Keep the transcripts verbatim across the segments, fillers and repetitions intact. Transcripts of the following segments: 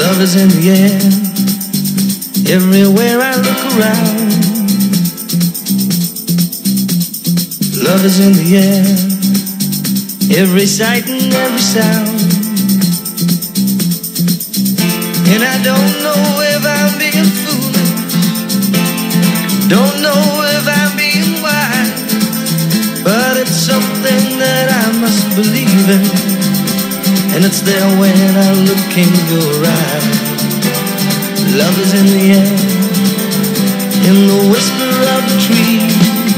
Love is in the air, everywhere I look around. Love is in the air, every sight and every sound. And I don't know if I'm being foolish, don't know if I'm being wise, but it's something that I must believe in, and it's there when I look in your eyes. Love is in the air, in the whisper of the tree.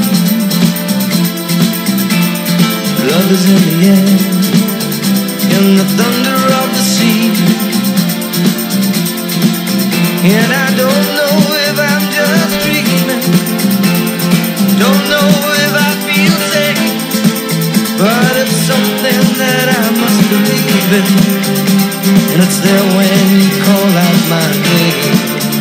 Love is in the air, in the thunder of the sea. And I don't know if I'm just dreaming, don't know if I feel safe, but it's something that I must believe in, and it's there when you call out my name.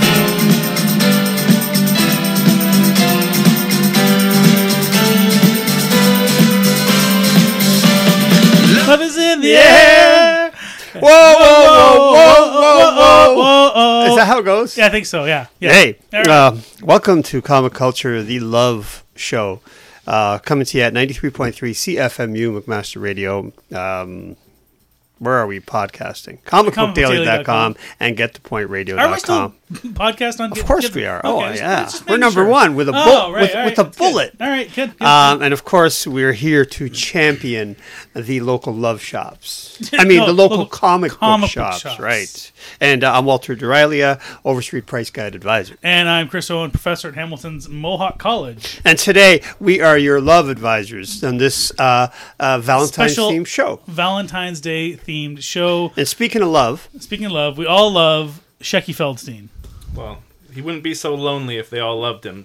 Love is in the air. Whoa, whoa, whoa, whoa, whoa, whoa, whoa, whoa. Is that how it goes? Yeah, I think so, yeah. yeah. Hey, All right. uh, welcome to Comic Culture, the Love Show. Uh, coming to you at ninety-three point three C F M U, McMaster Radio. Um, where are we podcasting? comic book daily dot com and get the point radio dot com. Are we still podcast on? Of course get, we are. Okay, Oh, just, yeah. just We're making number sure. one with a, oh, bull, right, with, all with right, a bullet. Good. All right, good. good. Um, and of course, we're here to champion the local love shops. I mean, No, the local, local comic, comic book, book shops, shops. right? And uh, I'm Walter Duralia, Overstreet Price Guide Advisor. And I'm Chris Owen, professor at Hamilton's Mohawk College. And today we are your love advisors on this uh, uh, Valentine's Special themed show. Valentine's Day themed show. And speaking of love, Speaking of love, we all love Shecky Feldstein. Well, he wouldn't be so lonely if they all loved him.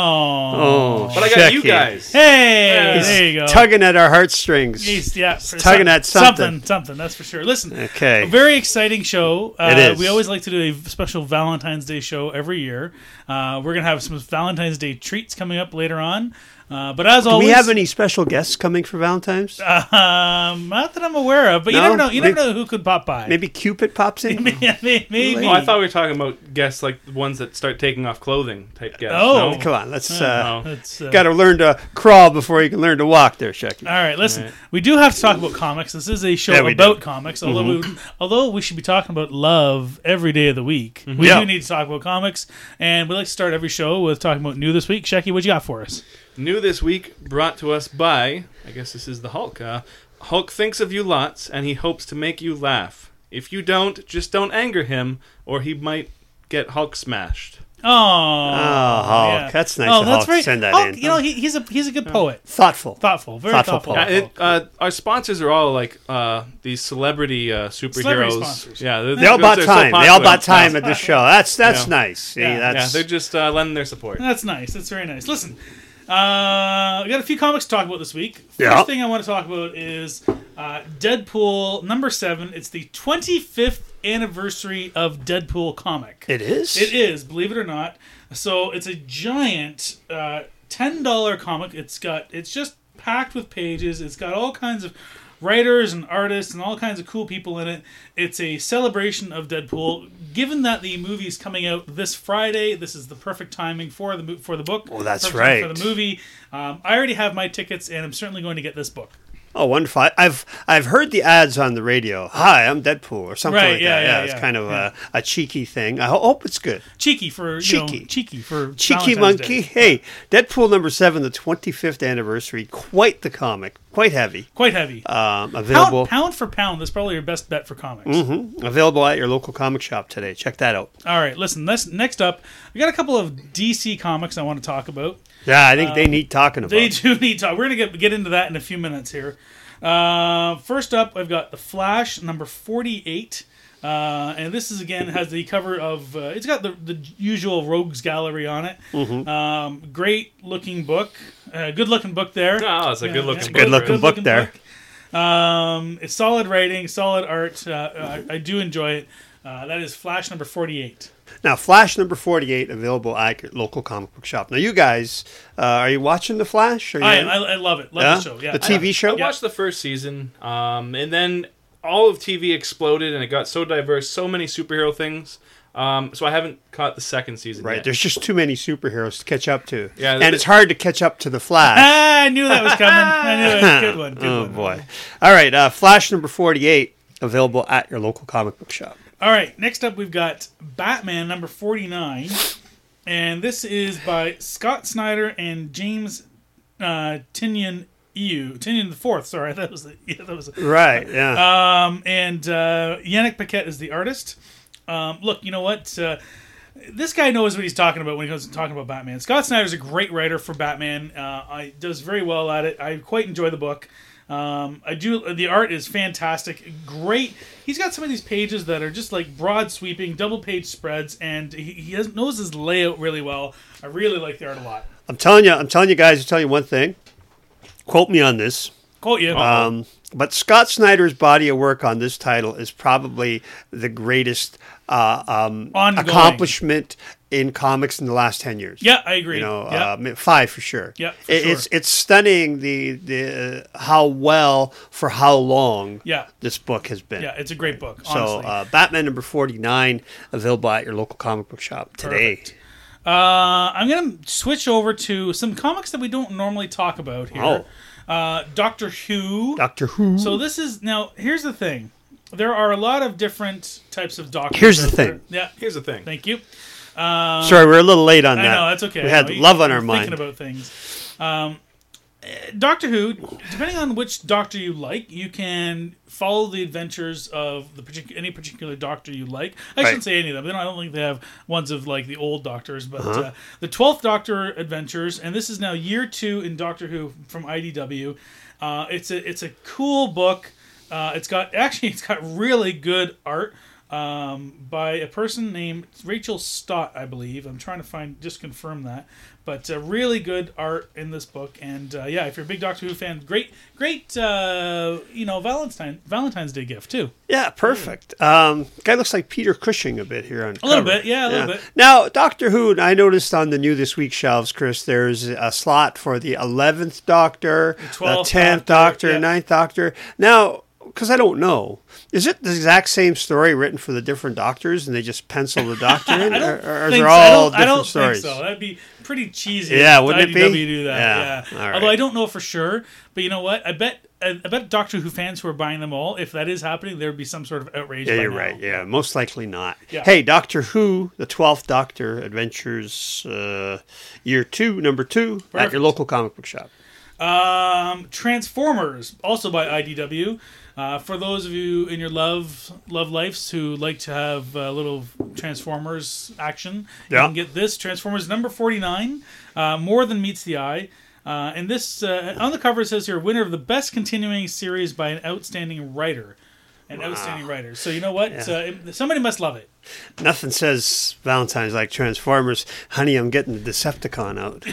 Oh, oh, But I got you Shecky. guys. hey, He's there you go. tugging at our heartstrings. He's, yeah, tugging at something. something, something. That's for sure. Listen, Okay. a very exciting show. Uh, It is. We always like to do a special Valentine's Day show every year. Uh, we're gonna have some Valentine's Day treats coming up later on. Uh, but as Do always, we have any special guests coming for Valentine's? um, not that I'm aware of, but you No? never know. You never Maybe- know who could pop by. Maybe Cupid pops in? Yeah, maybe. maybe. Oh, I thought we were talking about guests like the ones that start taking off clothing type guests. Oh. No? Come on, let's... Uh, No. That's, uh, Got to learn to crawl before you can learn to walk there, Shecky. All right, listen. All right. We do have to talk about comics. This is a show Yeah, we about do. comics. Although, we, although we should be talking about love every day of the week, we Yeah. do need to talk about comics. And we like to start every show with talking about new this week. Shecky, what you got for us? New this week, brought to us by, I guess this is the Hulk. Uh, Hulk thinks of you lots, and he hopes to make you laugh. If you don't, just don't anger him, or he might get Hulk smashed. Oh, Oh, Hulk. yeah. That's nice Oh, of that's Hulk to very, send that Hulk, in. You know, he, he's a he's a good poet. Thoughtful. Thoughtful, very Thoughtful thoughtful. poet. Yeah, it, uh, our sponsors are all like uh, these celebrity uh, Celebrity superheroes. sponsors. Yeah, they're, They all they're bought so time. They all popular. bought time at this show. That's that's Yeah. nice. See, Yeah. Yeah, that's they're just uh, lending their support. That's nice. That's very nice. Listen, uh, we got a few comics to talk about this week. First Yeah. thing I want to talk about is uh, Deadpool number seven. It's the twenty-fifth anniversary of Deadpool comic. it is. It is, believe it or not. So it's a giant uh, ten dollar comic. It's got it's just packed with pages. It's got all kinds of writers and artists and all kinds of cool people in it. It's a celebration of Deadpool. Given that the movie is coming out this Friday, this is the perfect timing for the mo- for the book. Oh, that's Perfect time right. for the movie. Um, I already have my tickets, and I'm certainly going to get this book. Oh, wonderful! I- I've I've heard the ads on the radio. Hi, I'm Deadpool, or something Right, like yeah, that. yeah, it's yeah, kind of yeah. a, a cheeky thing. I ho- hope it's good. Cheeky for you Cheeky. know, cheeky for Cheeky Valentine's monkey. Day. Hey, Deadpool number seven, the twenty-fifth anniversary. Quite the comic. Quite heavy. Quite heavy. Um, available. Pound, pound for pound, that's probably your best bet for comics. Mhm. Available at your local comic shop today. Check that out. All right, listen. This, next up, we got a couple of D C comics I want to talk about. Yeah, I think they need talking about. They do need to. We're gonna get get into that in a few minutes here. Uh, first up, I've got the Flash number forty-eight, uh, and this is again has the cover of. Uh, it's got the the usual Rogues Gallery on it. Mm-hmm. Um, great looking book, uh, good looking book there. Oh, it's a good looking yeah, book. Good looking book there. book. Um, it's solid writing, solid art. Uh, I, I do enjoy it. Uh, that is Flash number forty-eight. Now, Flash number forty-eight, available at your local comic book shop. Now, you guys, uh, are you watching The Flash? Are you I, in? I I love it. Love Yeah? the show. Yeah, The T V I- show? I watched the first season, um, and then all of T V exploded and it got so diverse, so many superhero things. Um, so I haven't caught the second season Right, yet. there's just too many superheroes to catch up to. Yeah, and th- it's hard to catch up to the Flash. Ah, I knew that was coming. I knew it. Good one. Good oh one. boy! All right, uh, Flash number forty-eight available at your local comic book shop. All right, next up we've got Batman number forty-nine, and this is by Scott Snyder and James uh, Tynion Ew Tynion the Fourth. Sorry, that was the yeah, that was the, Right, yeah. um, and uh, Yannick Paquette is the artist. Um, look, you know what? Uh, this guy knows what he's talking about when he comes to talking about Batman. Scott Snyder's a great writer for Batman. Uh, I does very well at it. I quite enjoy the book. Um, I do. The art is fantastic. Great. He's got some of these pages that are just like broad sweeping, double page spreads, and he, he has, knows his layout really well. I really like the art a lot. I'm telling you, I'm telling you guys, I'm telling you one thing. Quote me on this. Quote you. Um, but Scott Snyder's body of work on this title is probably the greatest uh, um, Ongoing. accomplishment in comics in the last ten years. Yeah, I agree. You know, yeah. uh, five for sure. Yeah, for it, sure. It's it's stunning the the uh, how well for how long Yeah. this book has been. Yeah, it's a great book, So honestly. uh, Batman number forty-nine available at your local comic book shop today. Perfect. Uh, I'm going to switch over to some comics that we don't normally talk about here. Oh. Uh, Doctor Who. Doctor Who. So this is, now, here's the thing. There are a lot of different types of doctors. Here's the out there. thing. Yeah, Here's the thing. thank you. Um, Sorry, we're a little late on I that. know, that's okay. We had No, you- love on you're our mind. Thinking about things. Um, Doctor Who, depending on which doctor you like, you can follow the adventures of the partic- any particular doctor you like. I Right. shouldn't say any of them. They don't, I don't think they have ones of like the old doctors, but Uh-huh. uh, the twelfth Doctor adventures, and this is now year two in Doctor Who from I D W. Uh, it's a it's a cool book. Uh, it's got actually it's got really good art. Um, by a person named Rachel Stott, I believe. I'm trying to find, just confirm that. But uh, really good art in this book. And uh, yeah, if you're a big Doctor Who fan, great, great, uh, you know, Valentine, Valentine's Day gift too. Yeah, perfect. Um, guy looks like Peter Cushing a bit here on A little cover. bit, yeah, a little bit. Now, Doctor Who, I noticed on the New This Week shelves, Chris, there's a slot for the eleventh Doctor, the twelfth tenth Doctor, Doctor, yeah. ninth Doctor. Now, because I don't know, is it the exact same story written for the different Doctors and they just pencil the Doctor in? I or, don't or are think there so. all I don't, different I don't stories? think so. That'd be pretty cheesy. Yeah, if wouldn't it I D W be? do that. Yeah, Yeah. all right. Although I don't know for sure, but you know what? I bet I, I bet Doctor Who fans who are buying them all, if that is happening, there would be some sort of outrage. Yeah, by you're now. right. Yeah, most likely not. Yeah. Hey, Doctor Who, the twelfth Doctor Adventures, uh, year two, number two, at Perfect. your local comic book shop. Um, Transformers, also by I D W. Uh, for those of you in your love love lives who like to have a little Transformers action, you Yeah. can get this Transformers number forty-nine. Uh, more than meets the eye. Uh, and this uh, on the cover it says here, winner of the best continuing series by an outstanding writer. An outstanding writer. So you know what? Yeah. Uh, it- somebody must love it. Nothing says Valentine's like Transformers. Honey, I'm getting the Decepticon out.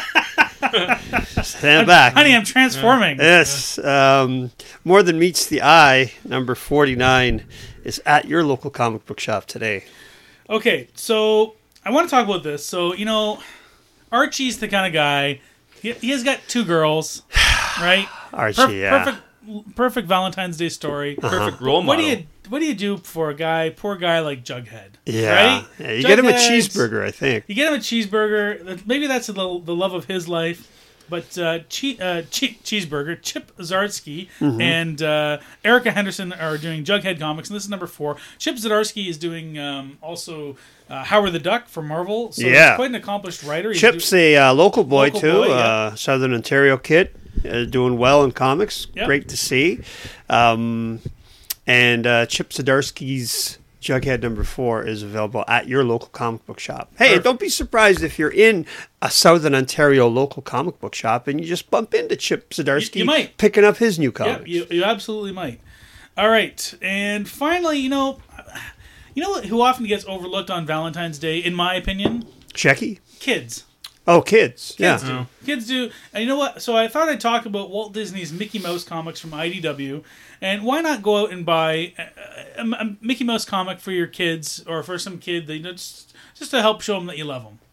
Stand back. Honey, I'm transforming. Yes. Um, more than meets the eye, number forty-nine, is at your local comic book shop today. Okay, so I want to talk about this. So, you know, Archie's the kind of guy, he, he has got two girls, right? Archie, Perf- yeah. Perfect, perfect Valentine's Day story. Perfect role What do model. you what do you do for a guy, poor guy like Jughead? Yeah. Right? Yeah, you get him a Jughead's- cheeseburger, I think. You get him a cheeseburger. Maybe that's the, the love of his life. But uh, che- uh, che- Cheeseburger, Chip Zdarsky, Mm-hmm. and uh, Erica Henderson are doing Jughead comics, and this is number four. Chip Zdarsky is doing um, also uh, Howard the Duck for Marvel, so Yeah. he's quite an accomplished writer. He's Chip's do- a uh, local boy, Local too. boy, yeah. uh, Southern Ontario kid. Uh, doing well in comics. Yep. Great to see. Um, and uh, Chip Zdarsky's Jughead number four is available at your local comic book shop. Hey, Perfect. don't be surprised if you're in a Southern Ontario local comic book shop and you just bump into Chip Zdarsky You- you might. picking up his new Yeah, comics. you, you absolutely might. All right, and finally, you know, you know who often gets overlooked on Valentine's Day, in my opinion? Checky? Kids. Oh, kids. Kids yeah. do. Kids do. And you know what? So I thought I'd talk about Walt Disney's Mickey Mouse comics from I D W. And why not go out and buy a, a, a Mickey Mouse comic for your kids or for some kid that you know, just, just to help show them that you love them.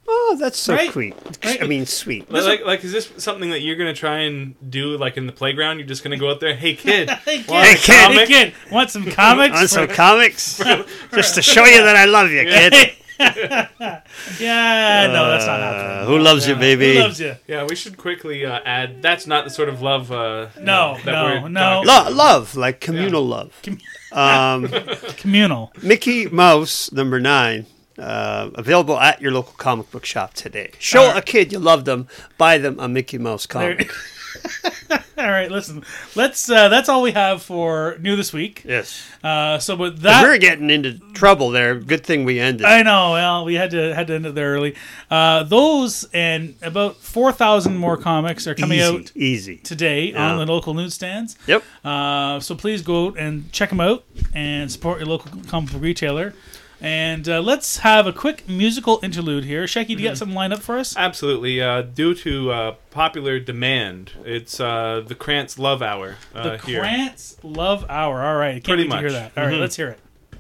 Oh, that's so Right? sweet. Right? I mean, sweet. Like, like, like, is this something that you're gonna try and do, like in the playground? You're just gonna go out there, hey kid, Hey, kid. want a Hey, kid. Hey, comic?" kid, want some comics? Want some For- comics? Just to show you that I love you, kid. yeah, no, that's not Uh, happening. who loves you, baby? Who loves you? Yeah, we should quickly uh, add. That's not the sort of love. Uh, No, that no, we're no. talking Lo- about. love, like communal love. Um, Communal. Mickey Mouse number nine, uh, available at your local comic book shop today. Show All right. a kid you love them. Buy them a Mickey Mouse There- comic. all right, listen. Let's. Uh, that's all we have for new this week. Yes, Uh, so with 'Cause that, we're getting into trouble there. Good thing we ended. I know. Well, we had to had to end it there early. Uh, those and about four thousand more comics are coming easy, out easy. today Yeah. on the local newsstands. Yep. Uh, so please go out and check them out and support your local comic book retailer. And uh, let's have a quick musical interlude here. Shecky, do you got something lined up for us? Absolutely. Uh, due to uh, popular demand, it's uh, the Krantz Love Hour uh, The here. Krantz Love Hour. All right. Can't Pretty wait to hear much. that. All right, Mhm. let's hear it.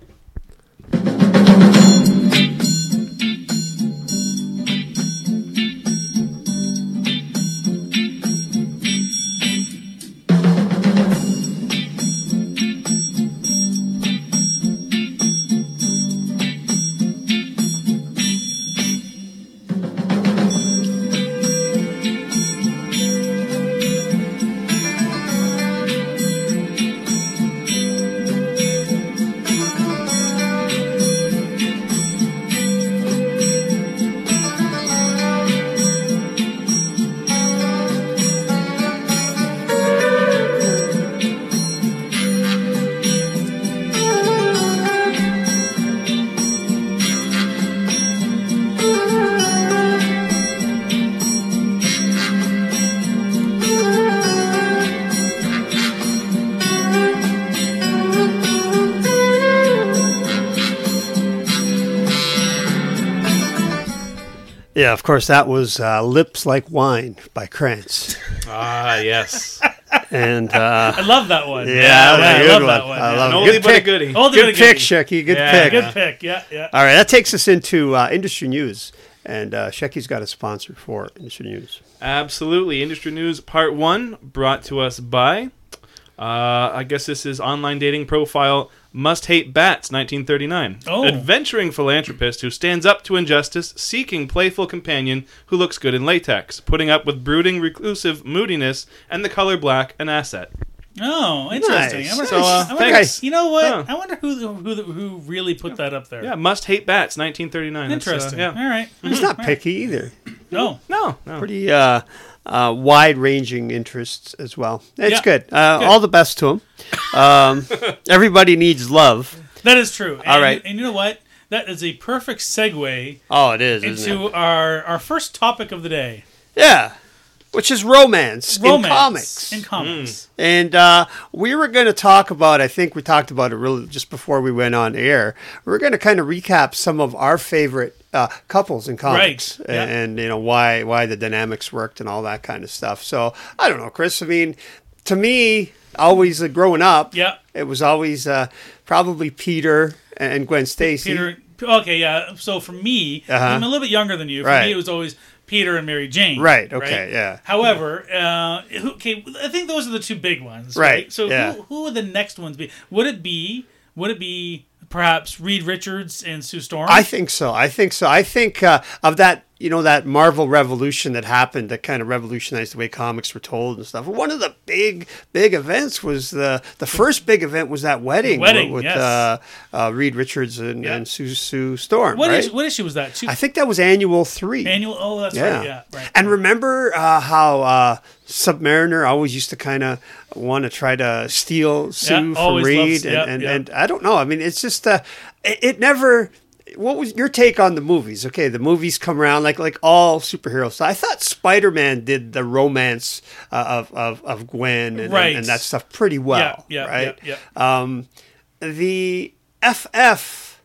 Yeah, of course, that was uh, Lips Like Wine by Krantz. Ah, yes. And, uh, I love that one. yeah, that was I a good love one. that one. I yeah. love An it. oldie Good but a pick. goodie. Oldie but a Good pick, goodie. Shecky. Good Yeah. pick. Good pick. Yeah, yeah. All right, that takes us into uh, industry news. And uh, Shecky's got a sponsor for industry news. Absolutely. Industry News Part one brought to us by, uh, I guess this is online dating profile Must Hate Bats, nineteen thirty-nine. Oh. Adventuring philanthropist who stands up to injustice, seeking playful companion who looks good in latex, putting up with brooding, reclusive moodiness, and the color black an asset. Oh, interesting. Nice. I wonder, So, uh, I wonder- thanks. You know what? Huh. I wonder who who who really put that up there. Yeah, Must Hate Bats, nineteen thirty-nine. That's, uh, Interesting. yeah. All right. He's not picky either. No. No, no. Pretty uh, uh, wide-ranging interests as well. It's Yeah. good. Uh, Good. All the best to him. Um, everybody needs love. That is true. And, All right. And you know what? That is a perfect segue Oh, it is, isn't into it? our our first topic of the day. Yeah, which is romance, Romance in comics. In comics. And uh, we were going to talk about, I think we talked about it really just before we went on air. We are going to kind of recap some of our favorite uh, couples in comics, Right, yeah. and, and you know why why the dynamics worked and all that kind of stuff. So I don't know, Chris. I mean, to me, always uh, growing up, Yeah. it was always uh, probably Peter and Gwen Stacy. Peter. Okay, yeah. So for me, Uh-huh. I'm a little bit younger than you. For Right. me, it was always Peter and Mary Jane. Right, okay, yeah. However, uh, who- okay, I think those are the two big ones. Right, Right. So yeah. who, who would the next ones be? Would it be? Would it be perhaps Reed Richards and Sue Storm? I think so. I think so. I think uh, of that, you know, that Marvel revolution that happened that kind of revolutionized the way comics were told and stuff. One of the big, big events was the the first big event was that wedding, Wedding, with yes. uh, uh, Reed Richards and, Yeah. and Sue, Sue Storm. What, right? issue, what issue was that? Two, I think that was annual three. annual. Oh, that's Yeah. right. Yeah. Right. And remember uh, how uh, Submariner always used to kind of want to try to steal Sue Yeah, from always Reed, loves- and, yeah, and, yeah. and I don't know. I mean, it's just uh, it, it never. What was your take on the movies? Okay, the movies come around like like all superheroes. So I thought Spider Man did the romance uh, of, of of Gwen and, Right. and, and that stuff pretty well. Yeah, yeah, right. yeah, Um, the F F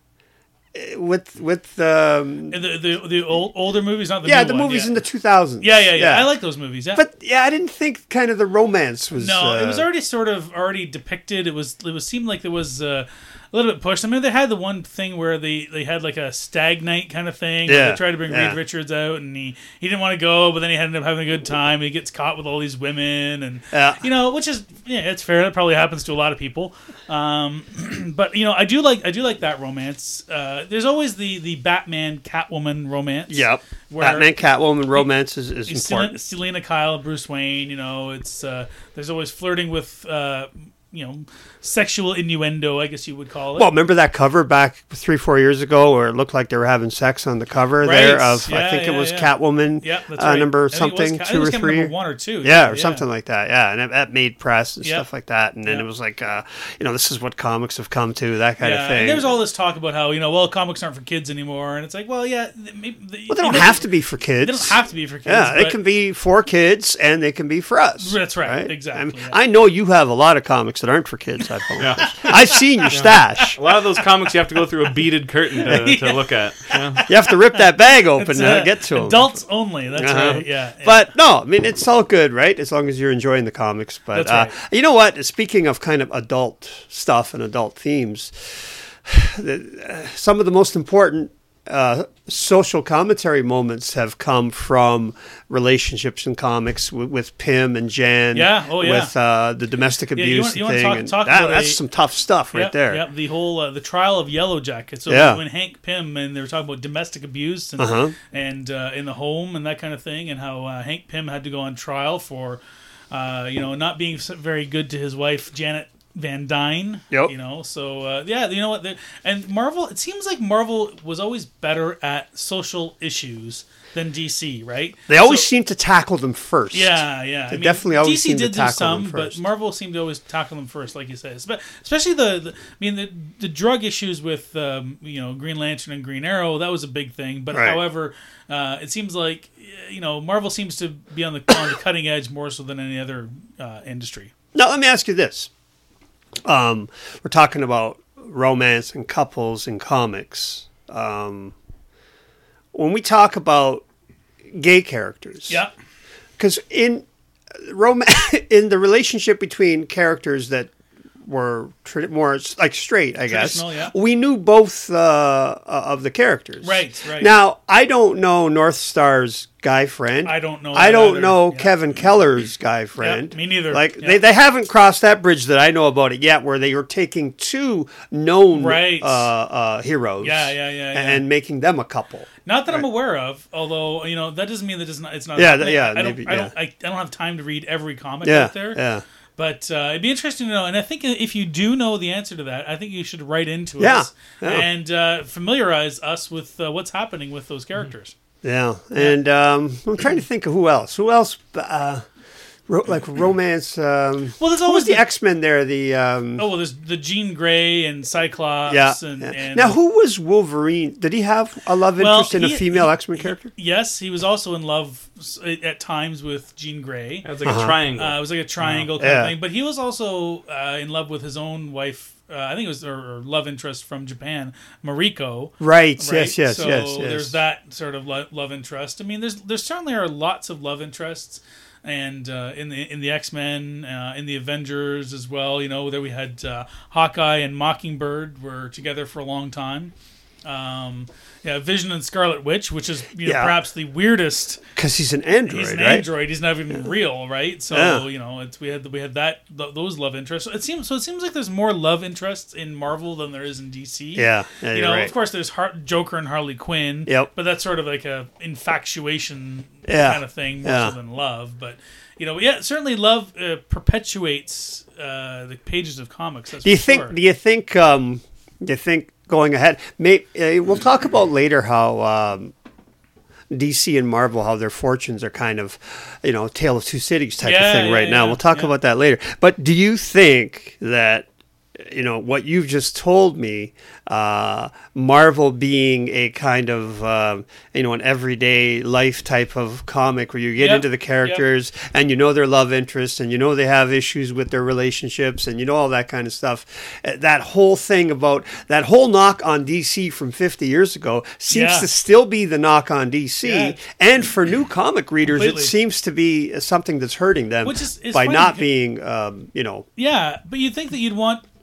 with with um, the the the old, older movies, not the yeah new the one, movies yeah. in the two thousands. Yeah, yeah, yeah, I like those movies. Yeah. But yeah, I didn't think kind of the romance was. no, uh, it was already sort of already depicted. It was it was seemed like there was uh, a little bit pushed. I mean, they had the one thing where they, they had like a stag night kind of thing. Yeah, where they tried to bring yeah. Reed Richards out, and he, he didn't want to go, but then he ended up having a good time. He gets caught with all these women, and Yeah. you know, which is yeah, it's fair. That probably happens to a lot of people. Um, but you know, I do like I do like that romance. Uh, there's always the the Batman Catwoman romance. Yep. where Batman Catwoman romance is, is It's important. Selena, Selena Kyle, Bruce Wayne. You know, it's uh, there's always flirting with uh, you know sexual innuendo, I guess you would call it. Well, remember that cover back three, four years ago where it looked like they were having sex on the cover Right. there of, Yeah, I think yeah, it was yeah. Catwoman yeah, that's uh, right. number I think it was something, Ca- I think two it was or Catwoman three. number one or two. Yeah, or something like that. Yeah, and it, that made press and Yeah. stuff like that. And then Yeah. it was like, uh, you know, this is what comics have come to, that kind Yeah, of thing. and there's all this talk about how you know, well, comics aren't for kids anymore, and it's like, well, yeah, they, maybe, they, well, they don't you know, have to be for kids. They don't have to be for kids. Yeah, but it can be for kids and they can be for us. That's right, exactly, I, mean, yeah. I know you have a lot of comics that aren't for kids. I've, Yeah. I've seen your stash. A lot of those comics you have to go through a beaded curtain to, to look at. Yeah. You have to rip that bag open It's, to uh, get to them. adults only. That's Uh-huh. right. Yeah, yeah. But no, I mean it's all good, right? As long as you're enjoying the comics. But That's uh, right. you know what? Speaking of kind of adult stuff and adult themes, the, uh, some of the most important uh, social commentary moments have come from relationships in comics with, with Pym and Jan. Yeah, oh, yeah. With uh, the domestic Yeah, you abuse want- you want to thing. talk- and talk that- about that's a- some tough stuff right Yep, there. Yep, the whole uh, the trial of Yellow Jacket. So Yeah. when Hank Pym and they were talking about domestic abuse and Uh-huh. and uh, in the home and that kind of thing, and how uh, Hank Pym had to go on trial for uh, you know not being s- very good to his wife Janet Van Dyne. Yep. You know, so uh, yeah, you know what? The, and Marvel. It seems like Marvel was always better at social issues than D C, right? They always So- seem to tackle them first. Yeah, yeah. They definitely always D C seem to did do tackle some, them but first. Marvel seemed to always tackle them first, like you said. Espe- Especially the, the I mean, the the drug issues with um, you know Green Lantern and Green Arrow. That was a big thing. But Right. however, uh, it seems like you know Marvel seems to be on the on the cutting edge more so than any other uh, industry. Now, let me ask you this. Um, we're talking about romance and couples in comics. Um, when we talk about gay characters, Yeah, because in rom- in the relationship between characters that were tra- more like straight, I guess, Traditional, yeah. we knew both uh, of the characters. Right, right. Now, I don't know North Star's guy friend. I don't know I that don't either. know Yeah. Kevin Keller's guy friend. me neither. Like Yeah. they, they haven't crossed that bridge that I know about it yet, where they are taking two known Right. uh, uh, heroes, Yeah, yeah, yeah, yeah. and making them a couple. Not that I'm aware of, although you know that doesn't mean that it's not. It's not. Yeah, happening. yeah, I don't. maybe, I don't. yeah. I, I don't have time to read every comic Yeah, out there. yeah. But uh, it'd be interesting to know, and I think if you do know the answer to that, I think you should write into Yeah, us yeah. and uh, familiarize us with uh, what's happening with those characters. Yeah, and um, I'm trying to think of who else. Who else? Uh, ro- like romance. Um, Well, there's who was always the the- X Men there? The um, Oh well, there's the Jean Grey and Cyclops. yeah. And, yeah. and Now, who was Wolverine? Did he have a love Well, interest in a he- female he- X Men character? Yes, he was also in love s- at times with Jean Grey. It was like Uh-huh. a triangle. Uh, it was like a triangle kind Yeah. of thing. But he was also uh, in love with his own wife. Uh, I think it was or, or love interest from Japan, Mariko. Right. Right? Yes. Yes. so yes. Yes. there's that sort of lo- love interest. I mean, there's there certainly are lots of love interests, and uh, in the in the X Men, uh, in the Avengers as well. You know, there we had uh, Hawkeye and Mockingbird were together for a long time. Um, yeah, Vision and Scarlet Witch, which is you know, Yeah. perhaps the weirdest. Because he's an android, He's an right? android. He's not even real, right? So Yeah. you know, it's we had we had that th- those love interests. So it seems so. It seems like there's more love interests in Marvel than there is in D C. Yeah. Yeah. You You're know, right. of course, there's Har- Joker and Harley Quinn. Yep. But that's sort of like a infatuation Yeah. kind of thing more Yeah. so than love. But you know, yeah, certainly love uh, perpetuates uh, the pages of comics. That's Do you for think? sure. Do you think? Um, do you think going ahead? May, uh, we'll talk about later how um, D C and Marvel, how their fortunes are kind of, you know, tale of two cities type Yeah, of thing yeah, right now. yeah, We'll talk yeah. about that later. But do you think that? You know what you've just told me, uh, Marvel being a kind of um, you know an everyday life type of comic where you get Yep, into the characters and you know their love interests and you know they have issues with their relationships and you know all that kind of stuff. Uh, That whole thing about that whole knock on D C from fifty years ago seems Yeah. to still be the knock on D C, Yeah. and for new comic readers, Completely. it seems to be something that's hurting them Which is- is by funny not because- being um, you know Yeah, but you'd think that you'd want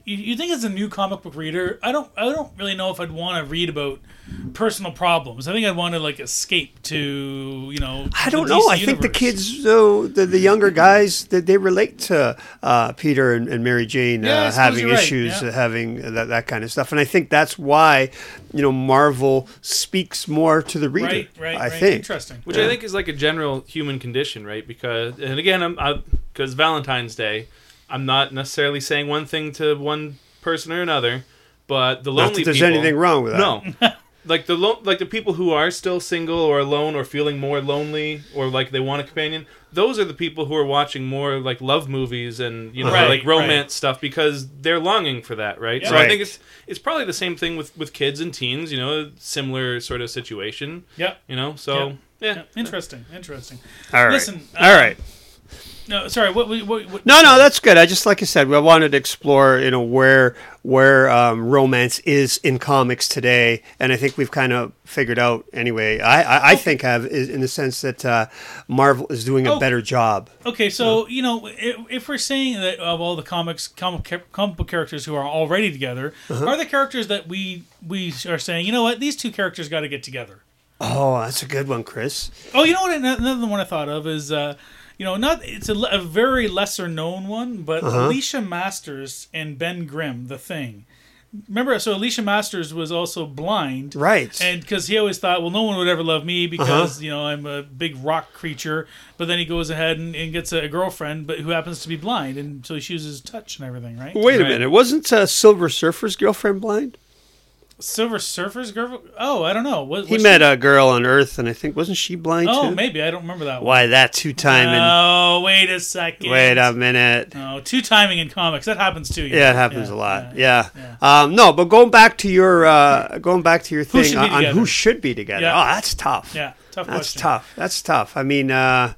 you, you think as a new comic book reader, I don't I don't really know if I'd want to read about personal problems. I think I'd want to like escape to you know. I don't the know. D C I think the universe. kids, though, the, the younger guys, that they relate to uh, Peter and, and Mary Jane Yeah, I uh, suppose having you're right, issues, yeah. uh, having that, that kind of stuff. And I think that's why, you know, Marvel speaks more to the reader. Right, right, I right. think. Interesting. Which I think is like a general human condition, right? Because, and again, I'm because Valentine's Day, I'm not necessarily saying one thing to one person or another, but the Not lonely that there's people. anything wrong with that. No, like the lo- like the people who are still single or alone or feeling more lonely or like they want a companion. Those are the people who are watching more like love movies and you know Right, like romance right. stuff because they're longing for that, right? Yeah. So Right. I think it's it's probably the same thing with, with kids and teens. You know, similar sort of situation. Yep. You know, so Yep. yeah. Yeah, interesting. Interesting. All right. Listen, All um, right. No, sorry. What? What? what, what No, no, that's good. I just, like I said, I wanted to explore, you know, where where um, romance is in comics today, and I think we've kind of figured out. Anyway, I I, I think have is in the sense that uh, Marvel is doing a Oh. better job. Okay, so you know, if, if we're saying that of all the comics, comic, comic book characters who are already together, Uh-huh. are the characters that we we are saying, you know what, these two characters got to get together. Oh, that's a good one, Chris. Oh, you know what? Another one I thought of is, uh, you know, not it's a, le- a very lesser known one, but Uh-huh. Alicia Masters and Ben Grimm, The Thing. Remember, so Alicia Masters was also blind, Right. And because he always thought, well, no one would ever love me because you know I'm a big rock creature. But then he goes ahead and, and gets a, a girlfriend, but who happens to be blind, and so he chooses touch and everything, right? Wait a Right. minute. Wasn't uh, Silver Surfer's girlfriend blind? Silver Surfer's girl. Oh, I don't know. Was, He was met she? a girl on Earth, and I think wasn't she blind Oh, too? maybe I don't remember that one. Why that two timing? Oh, wait a second. Wait a minute. No, two timing in comics that happens too. Yeah, it happens Yeah, a lot. yeah. Yeah. Um, no, but going back to your uh, going back to your Who thing should be on, on together? who should be together. Yeah. Oh, that's tough. Yeah, tough That's question. tough. That's tough. I mean, uh,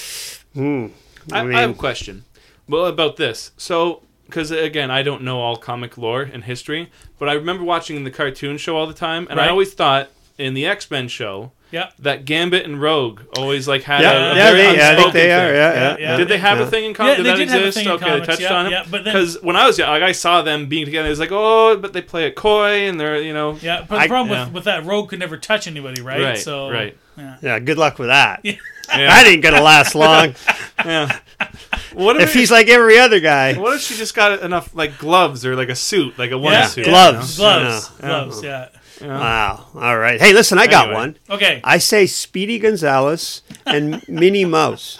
hmm, I, I mean, I have a question. Well, about this. So, because again, I don't know all comic lore and history, but I remember watching the cartoon show all the time, and Right. I always thought in the X-Men show Yeah. that Gambit and Rogue always like had yeah, a, a yeah, very they, yeah, I think unspoken they are. thing. Yeah, yeah, Yeah, yeah. Did they have yeah. a thing in Yeah, comic? they did that did have a exist? thing in okay, comics, they touched yeah, on it. yeah, but then- Because when I was young, like, I saw them being together. It was like, oh, but they play it coy, and they're you know. Yeah, but I- the problem yeah. with, with that, Rogue could never touch anybody, right? Right, So, right. Yeah. Yeah, good luck with that. Yeah. Yeah. That ain't gonna last long. yeah. What if, if he's like every other guy. What if she just got enough like gloves or like a suit, like a Yeah, onesuit? gloves. Gloves. Yeah. Gloves, yeah. You know? Wow. All right. Hey, listen, I got Anyway. one. Okay. I say Speedy Gonzalez and Minnie Mouse.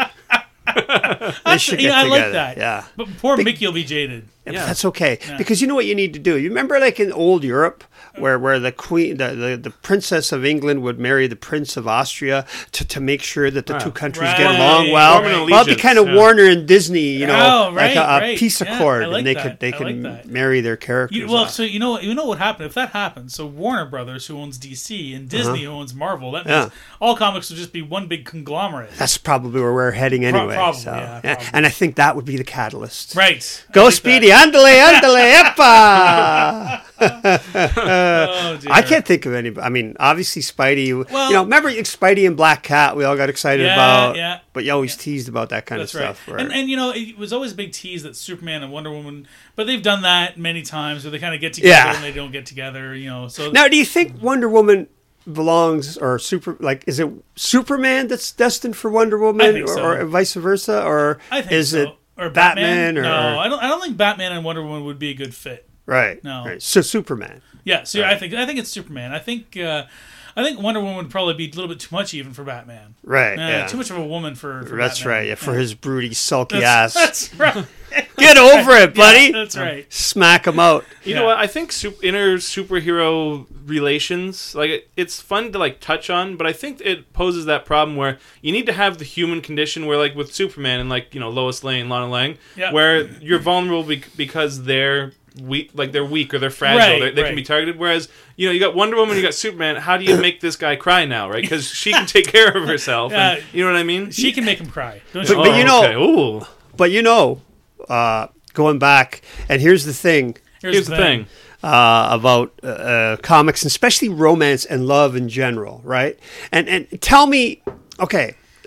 They should get yeah, I like together. that. Yeah. But poor Mickey will be jaded. Yeah, Yeah. but that's okay because you know what you need to do. You remember, like in old Europe, where where the queen, the, the, the princess of England would marry the prince of Austria to, to make sure that the Wow. two countries Right. get along well. Form an Well, it'd be allegiance, kind of yeah. Warner and Disney, you know, Oh, like right, a, a right. peace Yeah, accord, I like and they that. could they I could like that. marry their characters. You, well, off. so you know you know what happened if that happens. So Warner Brothers, who owns D C, and Disney, who owns Marvel, that means Uh-huh. Yeah. all comics would just be one big conglomerate. That's probably where we're heading anyway. probably, so, yeah, probably. And I think that would be the catalyst. Right. I Go like Speedy, that. andale, andale, epa! Oh, dear. I can't think of any. I mean, obviously Spidey. Well- you know, remember Spidey and Black Cat? We all got excited Yeah, about. yeah. But you always teased about that kind That's of right. stuff. where- And, and you know, it was always a big tease that Superman and Wonder Woman, but they've done that many times where they kind of get together Yeah. and they don't get together. You know, so now, do you think Wonder Woman belongs, or super? Like, is it Superman that's destined for Wonder Woman, think or, so. or vice versa, or I think is so. it or Batman? Or, no, I don't. I don't think Batman and Wonder Woman would be a good fit. right? No. Right. So Superman. Yeah, so I think I think it's Superman. I think uh, I think Wonder Woman would probably be a little bit too much even for Batman. Right. Uh, yeah. Too much of a woman for. for That's Batman. right. Yeah, for his broody, sulky That's, ass. that's right. Get over it, buddy. Yeah, that's right. Smack him out. You Yeah. know what? I think super, inner superhero relations, like it, it's fun to like touch on, but I think it poses that problem where you need to have the human condition, where like with Superman and like you know Lois Lane, Lana Lang, Yeah. where you're vulnerable bec because they're weak, like they're weak or they're fragile, Right, they they right. can be targeted. Whereas you know you got Wonder Woman, you got Superman. How do you make this guy cry now, right? Because she can take care of herself. Yeah. And, you know what I mean? She can make him cry. Don't But- you? but you know- okay. Ooh, But you know, uh, going back, and here's the thing. here's the thing. uh, about uh, uh, comics, and especially romance and love in general, right? And and tell me, okay,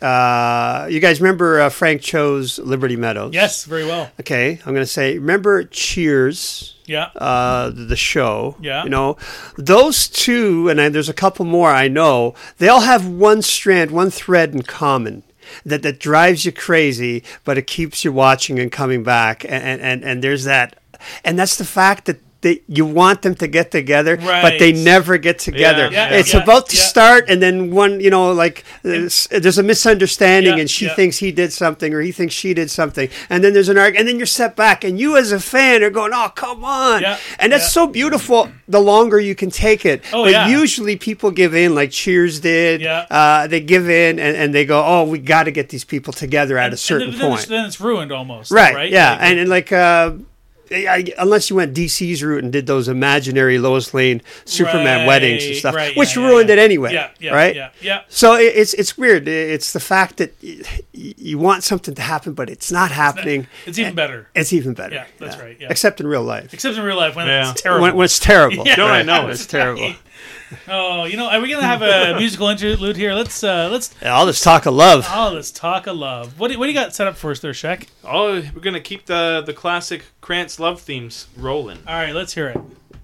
Uh, you guys remember uh, Frank Cho's Liberty Meadows? Yes, very well. Okay, I'm going to say, remember Cheers? Yeah. Uh, the show. Yeah. You know, those two, and I, there's a couple more I know, they all have one strand, one thread in common. That, that drives you crazy, but it keeps you watching and coming back. And, and, and there's that. And that's the fact that they, you want them to get together, right. but they never get together. Yeah, yeah, it's yeah, about to yeah. start, and then one, you know, like there's, there's a misunderstanding, Yeah, and she yeah. thinks he did something, or he thinks she did something, and then there's an argument, and then you're set back, and you as a fan are going, "Oh, come on!" Yeah, and that's yeah. so beautiful. The longer you can take it, Oh, but yeah. usually people give in, like Cheers did. Yeah. Uh, they give in, and, and they go, "Oh, we got to get these people together at a certain and then, point." It's, then it's ruined almost. Right, Right. yeah, Like, and, and like uh, I, unless you went D C's route and did those imaginary Lois Lane Superman Right, weddings and stuff, right, which yeah, yeah, ruined yeah. it anyway. Yeah, yeah, right. yeah, yeah. So it, it's it's weird. It's the fact that y- you want something to happen, but it's not happening. It's even better. It's even better. Yeah, that's right, yeah. Except in real life, Except in real life when Yeah. it's terrible. when, when it's terrible. Yeah. Don't I know When it? it's terrible. Oh, you know, are we gonna have a musical interlude here? Let's uh let's Yeah, all this talk of love. oh let's talk of love. What do, what do you got set up for us there, Shaq? Oh, we're gonna keep the the classic Krantz love themes rolling. All right, let's hear it.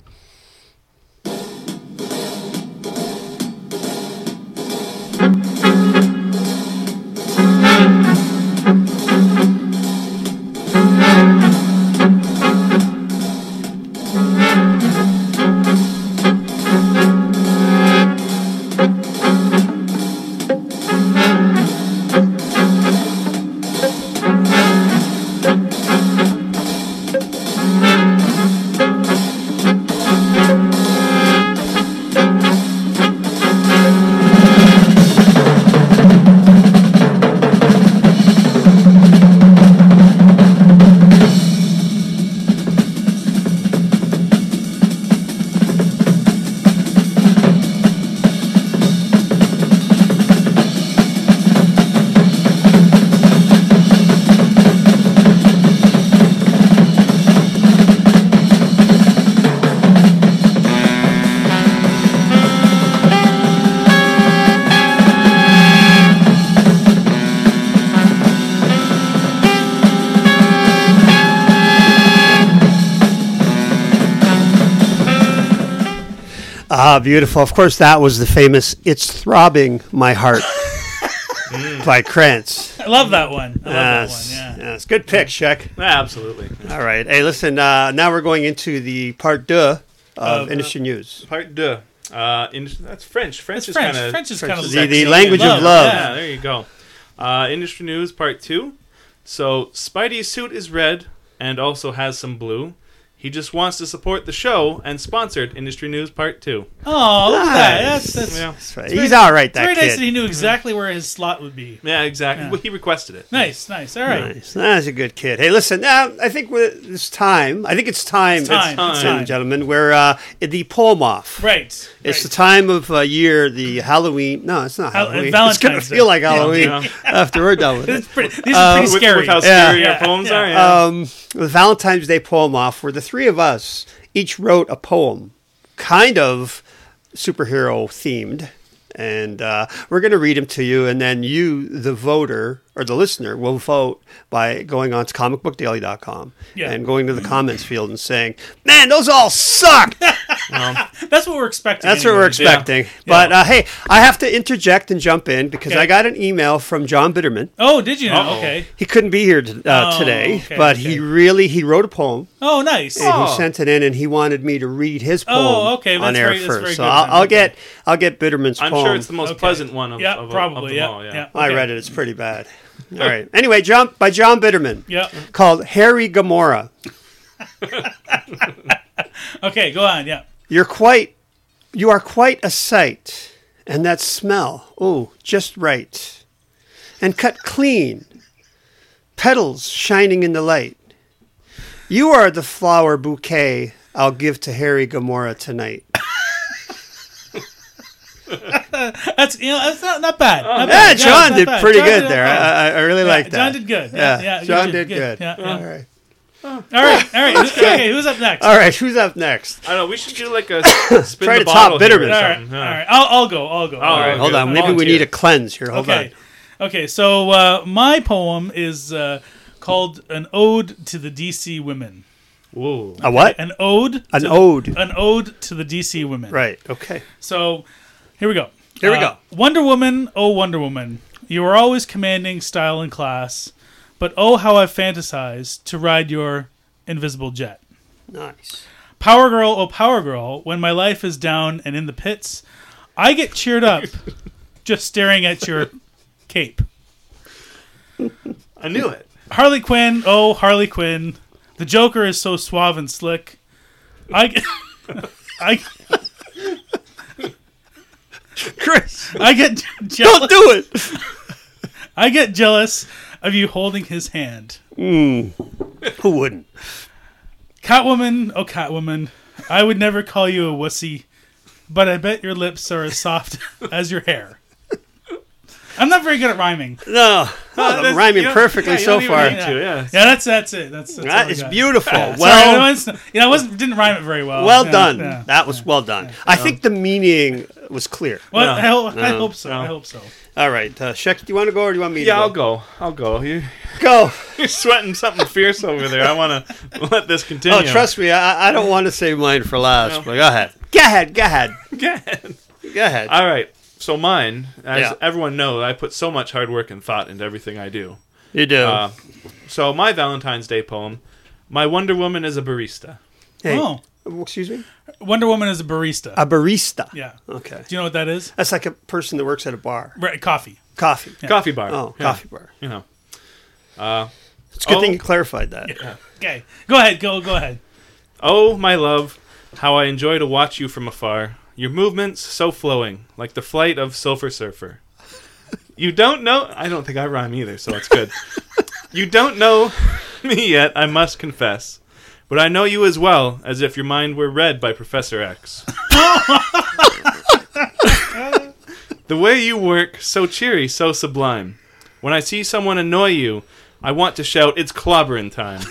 Ah, beautiful. Of course, that was the famous "It's Throbbing My Heart" by Krantz. I love that one. I love Yes, that one. Yeah. yes. Good pick, Shek. Absolutely. All right. Hey, listen, uh, now we're going into the part deux of Of, industry news. Part deux. Uh, in, that's French. French It's is French. kind of French is kind of The, the language of Love, love. Yeah, there you go. Uh, industry news part two. So Spidey's suit is red and also has some blue. He just wants to support the show and sponsored industry news part two. Oh, look at that. Nice. That's, that's, Yeah, That's right. very- He's all right, it's that very kid. nice that he knew exactly where his slot would be. yeah, exactly. Yeah. Well, he requested it. Nice, nice. All right. Nice. That's a good kid. Hey, listen, now I think we're- it's time. I think it's time, It's time. It's It's ladies time. and gentlemen, where uh, the poem off. Right. It's right. the time of uh, year, the Halloween. No, it's not Hal- Halloween. Valentine's It's going to Day. feel like Halloween Yeah. after we're done with It's it. pretty, these Uh, are pretty With, scary. with how Yeah. scary Yeah. our poems Yeah. are. Yeah. Um, the Valentine's Day poem off, where the three of us each wrote a poem, kind of superhero themed, and uh, we're going to read them to you, and then you, the voter or the listener, will vote by going on to comic book daily dot com Yeah. and going to the comments field and saying, "Man, those all suck." That's what we're expecting. That's what we're anyways. expecting. But uh, hey, I have to interject and jump in because Okay. I got an email from John Bitterman. Oh, did you know? Uh-oh. Okay. He couldn't be here t- uh, Oh, today, okay, but okay. he really he wrote a poem. Oh, nice. And Oh. he sent it in, and he wanted me to read his poem Oh, okay, on that's air very- that's first. very so good I'll, then. I'll Okay. get I'll get Bitterman's I'm poem. sure it's the most Okay. pleasant one of, Yeah, of, probably. of them yeah, all. Yeah. yeah. I Okay. read it. It's pretty bad. All right. Anyway, John by John Bitterman, Yeah. called Harry Gamora. Okay, go on. Yeah. You're quite, you are quite a sight, and that smell, oh, just right, and cut clean, petals shining in the light. You are the flower bouquet I'll give to Harry Gamora tonight. That's you know that's not not bad. Not Yeah, bad. John it's not did bad. pretty John good did there. okay. I, I I really Yeah, like that. John did good. Yeah, Yeah, yeah, John you did did good. good. Yeah, yeah. All right. All right, all right. Okay, who's up next? All right. Who's up next? I don't know. We should do like a spin Try the to top bottle here or Bitterman. All right, something. all Yeah. right. I'll, I'll go. I'll go. All right, Hold good. on. Maybe we Volunteer. need a cleanse here. Hold Okay. Okay, so uh, my poem is uh, called An Ode to the D C Women. Whoa. A what? An ode. An to ode. The, an ode to the D C women. Right. Okay. So, here we go. Here we Uh, go. Wonder Woman, oh Wonder Woman, you are always commanding style and class, but oh how I've fantasized to ride your invisible jet. Nice. Power Girl, oh Power Girl, when my life is down and in the pits, I get cheered up just staring at your cape. I knew it. Harley Quinn, oh Harley Quinn, the Joker is so suave and slick. I get, I, Chris, I get jealous. don't do it. I get jealous of you holding his hand. Mm. Who wouldn't? Catwoman, oh Catwoman, I would never call you a wussy, but I bet your lips are as soft as your hair. I'm not very good at rhyming. No, oh, that's- rhyming you don't- perfectly yeah, you so don't even far. need to, yeah. Yeah, that's that's it. That's, that's all That I is got. beautiful. Yeah, well, sorry, I wasn't, you know, I wasn't didn't rhyme it very well. well Yeah, done. yeah. That was well done. I think the meaning was clear. Well, No, I, hope, I no, hope so. no. I hope so. All right, uh, Sheck, do you want to go or do you want me Yeah, to I'll go? go. I'll go. You, Go. you're sweating something fierce over there. I want to let this continue. Oh, trust me, I, I don't want to save mine for last. No. But go ahead. Go ahead. Go ahead. Go ahead. Go ahead. All right. So mine, as Yeah. everyone knows, I put so much hard work and thought into everything I do. You do. Uh, so my Valentine's Day poem, my Wonder Woman is a barista. hey, Oh, excuse me? Wonder Woman is a barista. A barista. yeah. Okay. Do you know what that is? That's like a person that works at a bar. Right, coffee. Coffee. Coffee bar. Oh, Yeah, coffee bar. You know. Uh, It's a good Oh. thing you clarified that. Okay, go ahead. Go go ahead. oh, my love, how I enjoy to watch you from afar. Your movements so flowing, like the flight of Silver Surfer. You don't know... I don't think I rhyme either, so it's good. You don't know me yet, I must confess. But I know you as well, as if your mind were read by Professor X. The way you work, so cheery, so sublime. When I see someone annoy you, I want to shout, it's clobbering time.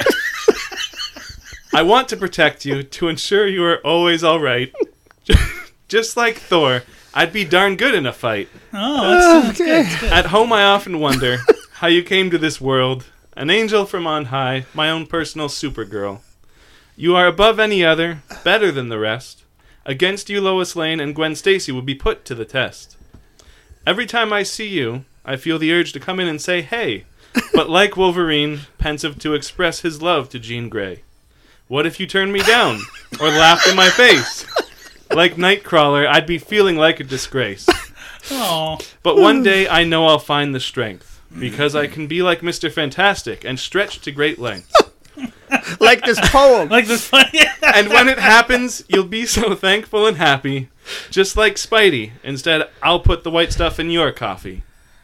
I want to protect you, to ensure you are always all right. Just like Thor, I'd be darn good in a fight. Oh, that's, that's good. That's good. At home, I often wonder how you came to this world. An angel from on high, my own personal Supergirl. You are above any other, better than the rest. Against you, Lois Lane and Gwen Stacy will be put to the test. Every time I see you, I feel the urge to come in and say, hey, but like Wolverine, pensive to express his love to Jean Grey. What if you turned me down, or laughed in my face? Like Nightcrawler, I'd be feeling like a disgrace. Oh, But one day I know I'll find the strength, because I can be like Mister Fantastic and stretch to great lengths. Like this poem. like this funny. And when it happens, you'll be so thankful and happy. Just like Spidey. Instead, I'll put the white stuff in your coffee.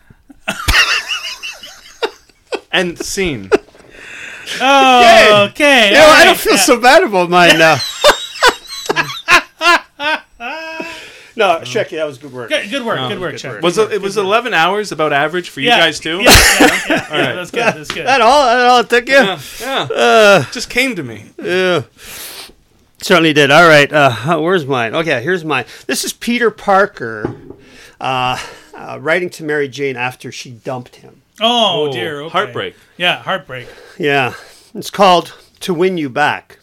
End scene. Oh, okay. You know, all I don't right. feel so bad about mine now. No, Shecky, that was good work. Good, good work. Oh, good work, good Chuck. work. Was it, it was eleven hours about average for you Yeah. guys too? Yeah, yeah, yeah, yeah, All right. That's good. That's good. That all? That all it took you? Yeah, yeah. Uh, Just came to me. yeah. Certainly did. All right. Uh, where's mine? Okay, here's mine. This is Peter Parker uh, uh, writing to Mary Jane after she dumped him. Oh, dear. Okay. Heartbreak. Yeah, heartbreak. Yeah. It's called To Win You Back.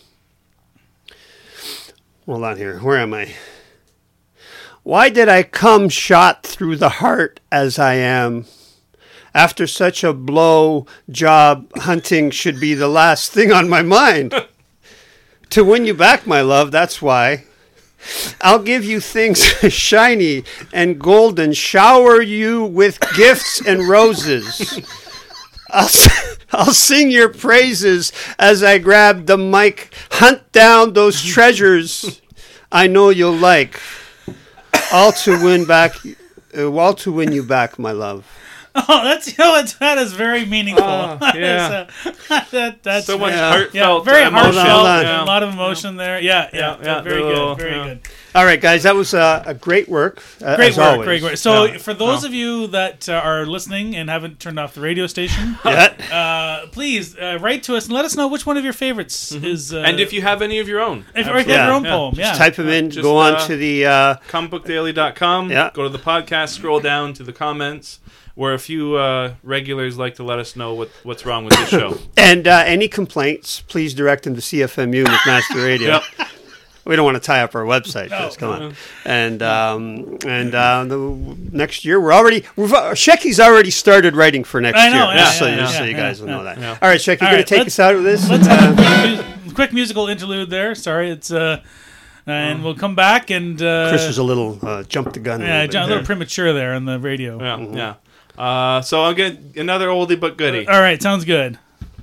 Hold on here. Where am I? Why did I come shot through the heart as I am? After such a blow, job hunting should be the last thing on my mind. To win you back, my love, that's why. I'll give you things shiny and golden, shower you with gifts and roses. I'll, I'll sing your praises as I grab the mic, hunt down those treasures I know you'll like. All to win back, uh, all to win you back, my love. Oh, that's you know what that is very meaningful. Oh, That is, yeah. uh, that, that's So much Yeah. heartfelt yeah, very emotion. heartfelt. Hold on, A Yeah. lot of emotion there. Yeah, yeah, Yeah, yeah, very the good, little- very yeah. good. All right, guys, that was uh, a great work. Uh, Great as work, always. great work. So, Yeah. for those of you that uh, are listening and haven't turned off the radio station, Yeah. uh, please uh, write to us and let us know which one of your favorites is. Uh, And if you have any of your own, if you write Yeah. your own Yeah. poem, yeah, Just type them in. Just, go on uh, to the. Uh, comic book daily dot com. Yeah. Go to the podcast, scroll down to the comments, where a few uh, regulars like to let us know what, what's wrong with the show. and uh, any complaints, please direct them to C F M U McMaster Radio. Yep. We don't want to tie up our website. No. Chris, come on. And um, and uh, the next year we're already. We've uh, Shecky's already started writing for next I know, year. yeah, just so, yeah, just yeah, so you yeah, guys will yeah. know that. Yeah. All right, Shecky, you All going right, to take let's- us out of this? Let's Uh, have a quick, mu- quick musical interlude there. Sorry, it's uh, and we'll come back and uh, Chris was a little uh, jumped the gun. A yeah, little bit John, a little there. premature there on the radio. Yeah, Mm-hmm. yeah. Uh, so I'll get another oldie but goodie. All right, sounds good.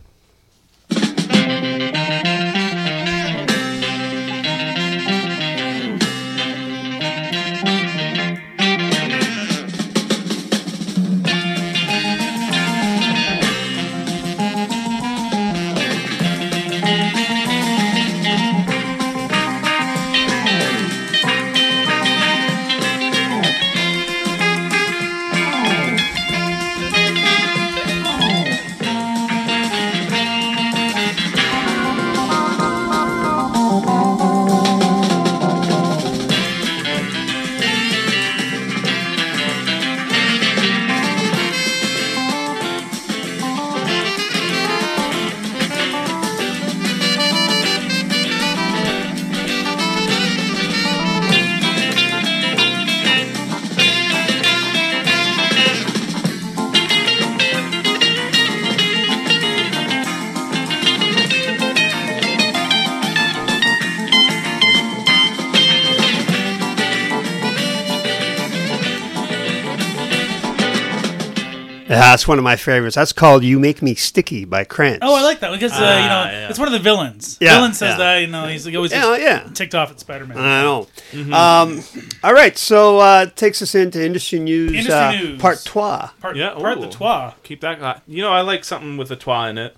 Yeah, that's one of my favorites. That's called "You Make Me Sticky" by Krantz. Oh, I like that because uh, you know Ah, yeah. it's one of the villains. Yeah, Villain says yeah. that you know he's like, always Yeah, yeah. ticked off at Spider-Man. I know. Um, all right, so uh, it takes us into industry news, Industry uh, news. part trois. part Yeah, part ooh. the trois. Keep that. Uh, you know, I like something with a twa in it.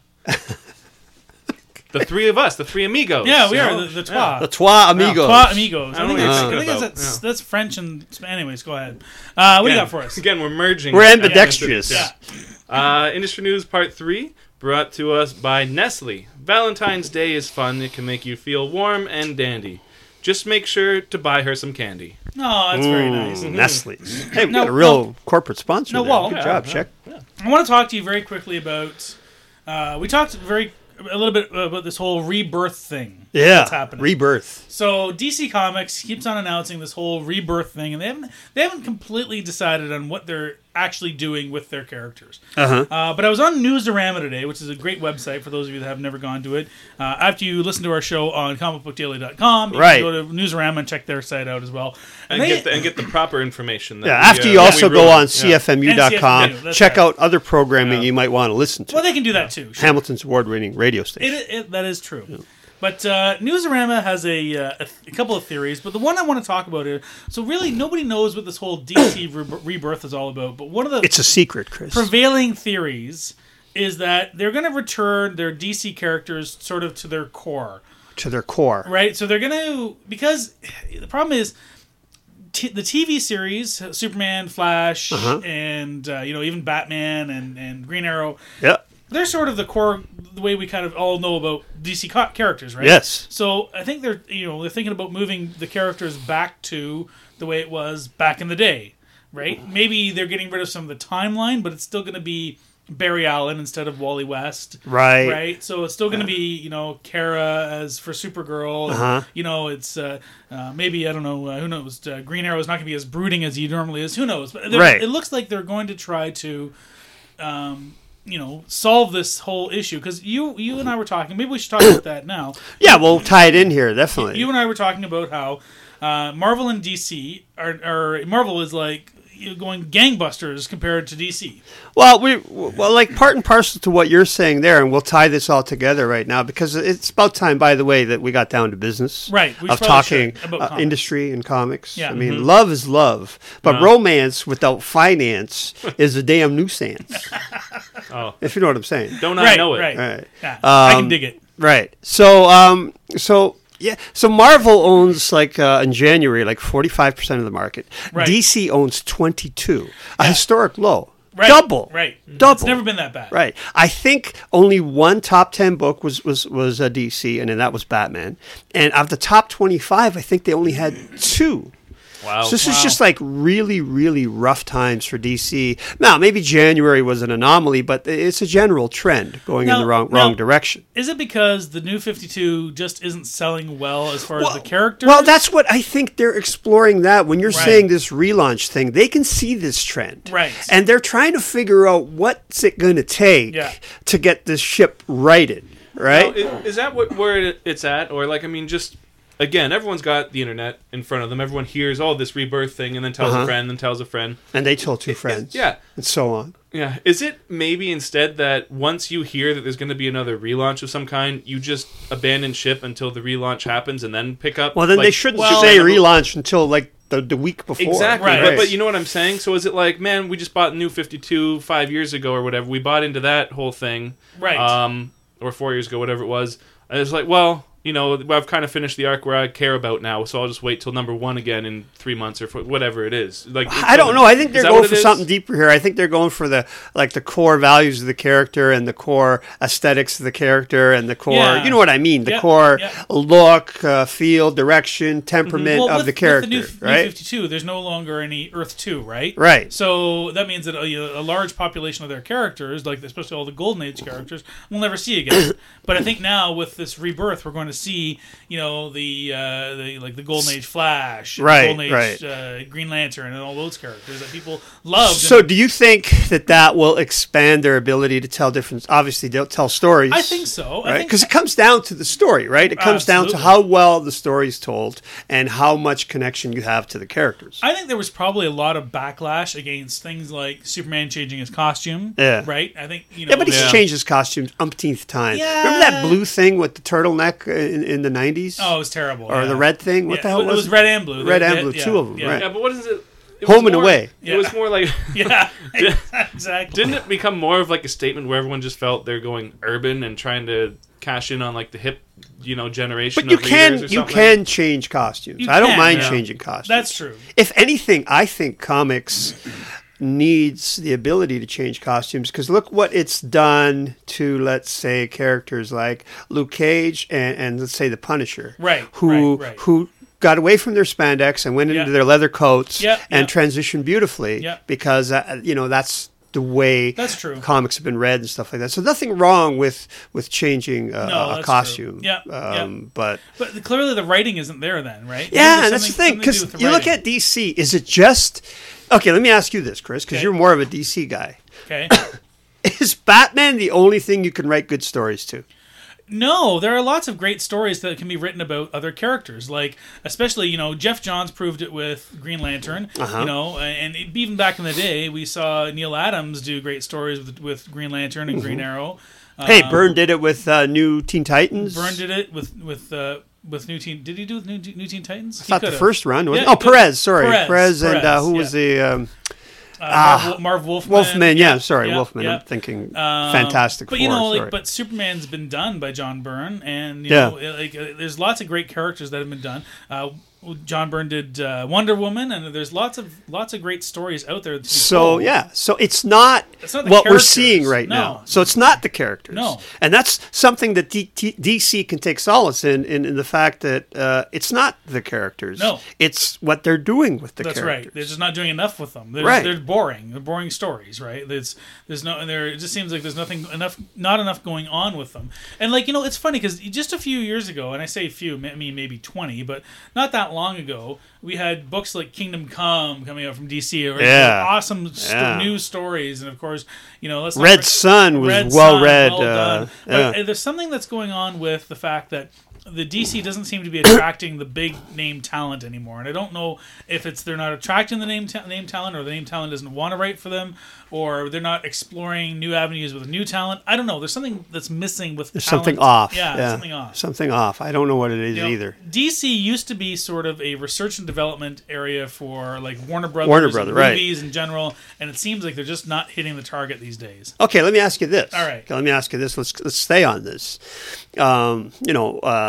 The three of us, the three amigos. Yeah, we you are know? the, the trois. The trois amigos. Trois amigos. I I, don't think, know what it's, you're I think talking that's, about. that's French and anyways. Go ahead. Uh, what do you Again- got for us? Again, we're merging. We're it. ambidextrous. Yeah. Uh, industry news part three, brought to us by Nestle. Valentine's Day is fun. It can make you feel warm and dandy. Just make sure to buy her some candy. No, that's very Ooh, nice. Nestle's. Hey, we No, got a real no. corporate sponsor No, there. well, Good yeah, job, yeah. Check. I want to talk to you very quickly about. Uh, we talked very a little bit about this whole rebirth thing. Yeah, that's happening. rebirth. So D C Comics keeps on announcing this whole rebirth thing, and they haven't they haven't completely decided on what they're actually doing with their characters. Uh-huh. Uh, but I was on Newsarama today, which is a great website for those of you that have never gone to it. Uh, after you listen to our show on comic book daily dot com, you Right. can go to Newsarama and check their site out as well. And, they- get the, and get the proper information. That Yeah, we, after uh, you that also we go ruin. on Yeah. C F M U dot com, And C F M U, that's check right. out other programming Yeah. you might want to listen to. well, they can do that too. Sure. Hamilton's award-winning radio station. It, it, that is true. But uh, Newsarama has a, uh, a, a couple of theories, but the one I want to talk about is so really nobody knows what this whole D C re- rebirth is all about. But one of the It's a secret, Chris. prevailing theories is that they're going to return their D C characters sort of to their core, to their core. right? So they're going to because the problem is t- the T V series uh, Superman, Flash, Uh-huh. and uh, you know even Batman and, and Green Arrow. Yeah. They're sort of the core, the way we kind of all know about D C co- characters, right? Yes. So I think they're, you know, they're thinking about moving the characters back to the way it was back in the day, right? Maybe they're getting rid of some of the timeline, but it's still going to be Barry Allen instead of Wally West, Right. right? So it's still going to be, you know, Kara as for Supergirl. and, Uh-huh. You know, it's uh, uh, maybe I don't know, uh, who knows? Uh, Green Arrow is not going to be as brooding as he normally is. Who knows? But they're- Right. it looks like they're going to try to. Um, you know, solve this whole issue because you, you and I were talking. Maybe we should talk about that now. Yeah, we'll tie it in here, definitely. You and I were talking about how uh, Marvel and D C are, are Marvel is like you know, going gangbusters compared to D C. Well, we well like part and parcel to what you're saying there, and we'll tie this all together right now because it's about time, by the way, that we got down to business, Right, we of probably talking should, about uh, comics. industry and comics. Yeah. I mean, Mhm. love is love, but Uh. romance without finance is a damn nuisance. Oh, If you know what I'm saying, don't I right, know it? right. right? Yeah, I can Um, dig it. Right. So, um, so Yeah, so Marvel owns like uh, in January like forty-five percent of the market. Right. D C owns twenty-two, a historic low. Right. Double. Right. Double. It's never been that bad. Right. I think only one top ten book was was was uh, D C, and then that was Batman. And of the top twenty-five, I think they only had two. Wow. So this Wow. is just like really, really rough times for D C. Now, maybe January was an anomaly, but it's a general trend going in Now- the wrong now- wrong direction. Is it because the New fifty-two just isn't selling well as far as the characters? Well, that's what I think they're exploring that. When you're Right. saying this relaunch thing, they can see this trend. Right. And they're trying to figure out what's it going to take Yeah. to get this ship righted, right? Now, i- is that what, where it's at? Or, like, I mean, just, again, everyone's got the internet in front of them. Everyone hears, oh, this rebirth thing, and then tells Uh-huh. a friend, and tells a friend. And they told two friends. Yeah. And so on. Yeah. Is it maybe instead that once you hear that there's going to be another relaunch of some kind, you just abandon ship until the relaunch happens and then pick up? Well, then like, they shouldn't well- say relaunch until like the, the week before. Exactly, Right. but, but you know what I'm saying? So is it like, man, we just bought New fifty-two five years ago or whatever. We bought into that whole thing. Right. Um, or four years ago, whatever it was. And it's like, well, you know, I've kind of finished the arc where I care about now, so I'll just wait till number one again in three months or f- whatever it is. Like, I don't know. I think is they're that going what for it is? something deeper here. I think they're going for the like the core values of the character and the core aesthetics of the character and the core. Yeah. You know what I mean? The Yep, core yep. look, uh, feel, direction, temperament Well, of with, the character. with the new, right? New fifty-two, there's no longer any Earth two, right? Right. So that means that a, a large population of their characters, like especially all the Golden Age characters, we'll never see again. But I think now with this rebirth, we're going to see, you know, the uh, the like the Golden Age Flash, and Right, Golden Age right. uh, Green Lantern, and all those characters that people loved. So, and do you think that that will expand their ability to tell different? Obviously, they'll tell stories. I think so. I Right? think Because it comes down to the story, right? It comes down to Absolutely. how well the story's told and how much connection you have to the characters. I think there was probably a lot of backlash against things like Superman changing his costume. Yeah. Right. I think you know. Yeah, but he's Yeah. changed his costume umpteenth time. Yeah. Remember that blue thing with the turtleneck in, in the nineties? Oh, it was terrible. Or yeah. the red thing? What Yeah, the hell it was was it? red and blue. Red They- and they- blue, yeah, two of them, yeah. right. Yeah, but what is it? It Home was and more- away. It was Yeah. more like... Yeah, exactly. Didn't it become more of like a statement where everyone just felt they're going urban and trying to cash in on like the hip, you know, generation But you of can readers or you something? can change costumes. You I don't can, mind yeah. changing costumes. That's true. If anything, I think comics needs the ability to change costumes because look what it's done to, let's say, characters like Luke Cage and, and let's say the Punisher, Right, Who right, right. who got away from their spandex and went Yeah. into their leather coats Yeah, and yeah. transitioned beautifully Yeah. because uh, you know that's the way That's true. comics have been read and stuff like that. So nothing wrong with with changing uh, No, a that's costume. true. Yeah, yeah. um, but. But clearly the writing isn't there then, right? Maybe Yeah, there's that's the something- thing. something to do Because with the you look writing. at D C, is it just okay? Let me ask you this, Chris, because Okay. you're more of a D C guy. Okay. Is Batman the only thing you can write good stories to? No, there are lots of great stories that can be written about other characters. Like, especially, you know, Jeff Johns proved it with Green Lantern. Uh-huh. You know, and even back in the day, we saw Neil Adams do great stories with, with Green Lantern and Green Arrow. Hey, Um, Byrne did it with uh, New Teen Titans. Byrne did it with with uh, with New Teen. Did he do with New, New Teen Titans? I thought the first run was Yeah, oh he could- Perez. Sorry, Perez, Perez, and uh, Perez, who was yeah. the um, Uh, Ah, Marv, Marv Wolfman. Wolfman? Yeah, sorry, yeah, Wolfman. yeah. I'm thinking Um, Fantastic but Four. you know, sorry. like, but Superman's been done by John Byrne, and you Yeah. know, it- like, uh, there's lots of great characters that have been done. Uh, John Byrne did uh, Wonder Woman, and there's lots of lots of great stories out there. To be So told. yeah, so it's not, It's not the what we're characters. seeing right No. now. So it's not the characters. No. And that's something that D- T- D C can take solace in, in, in the fact that uh, it's not the characters. No. It's what they're doing with the That's characters. right. They're just not doing enough with them. They're, Right. they're boring. They're boring stories, right? There's there's no. And there it just seems like there's nothing enough, not enough going on with them. And like you know, it's funny because just a few years ago, and I say few, I mean maybe twenty, but not that long ago, we had books like Kingdom Come coming out from D C, or Yeah. awesome sto- Yeah. new stories, and of course, you know, let's not Red forget- Sun was Red well Sun, read. well uh, done. yeah. But there's something that's going on with the fact that the D C doesn't seem to be attracting the big name talent anymore, and I don't know if it's they're not attracting the name ta- name talent, or the name talent doesn't want to write for them, or they're not exploring new avenues with new talent. I don't know. There's something that's missing with There's talent. something off. Yeah, something off. Something off. I don't know what it is You know, either. D C used to be sort of a research and development area for like Warner Brothers, Warner and Brother, right. movies in general, and it seems like they're just not hitting the target these days. Okay, let me ask you this. All right. Okay, let me ask you this. Let's let's stay on this. Um, you know, uh,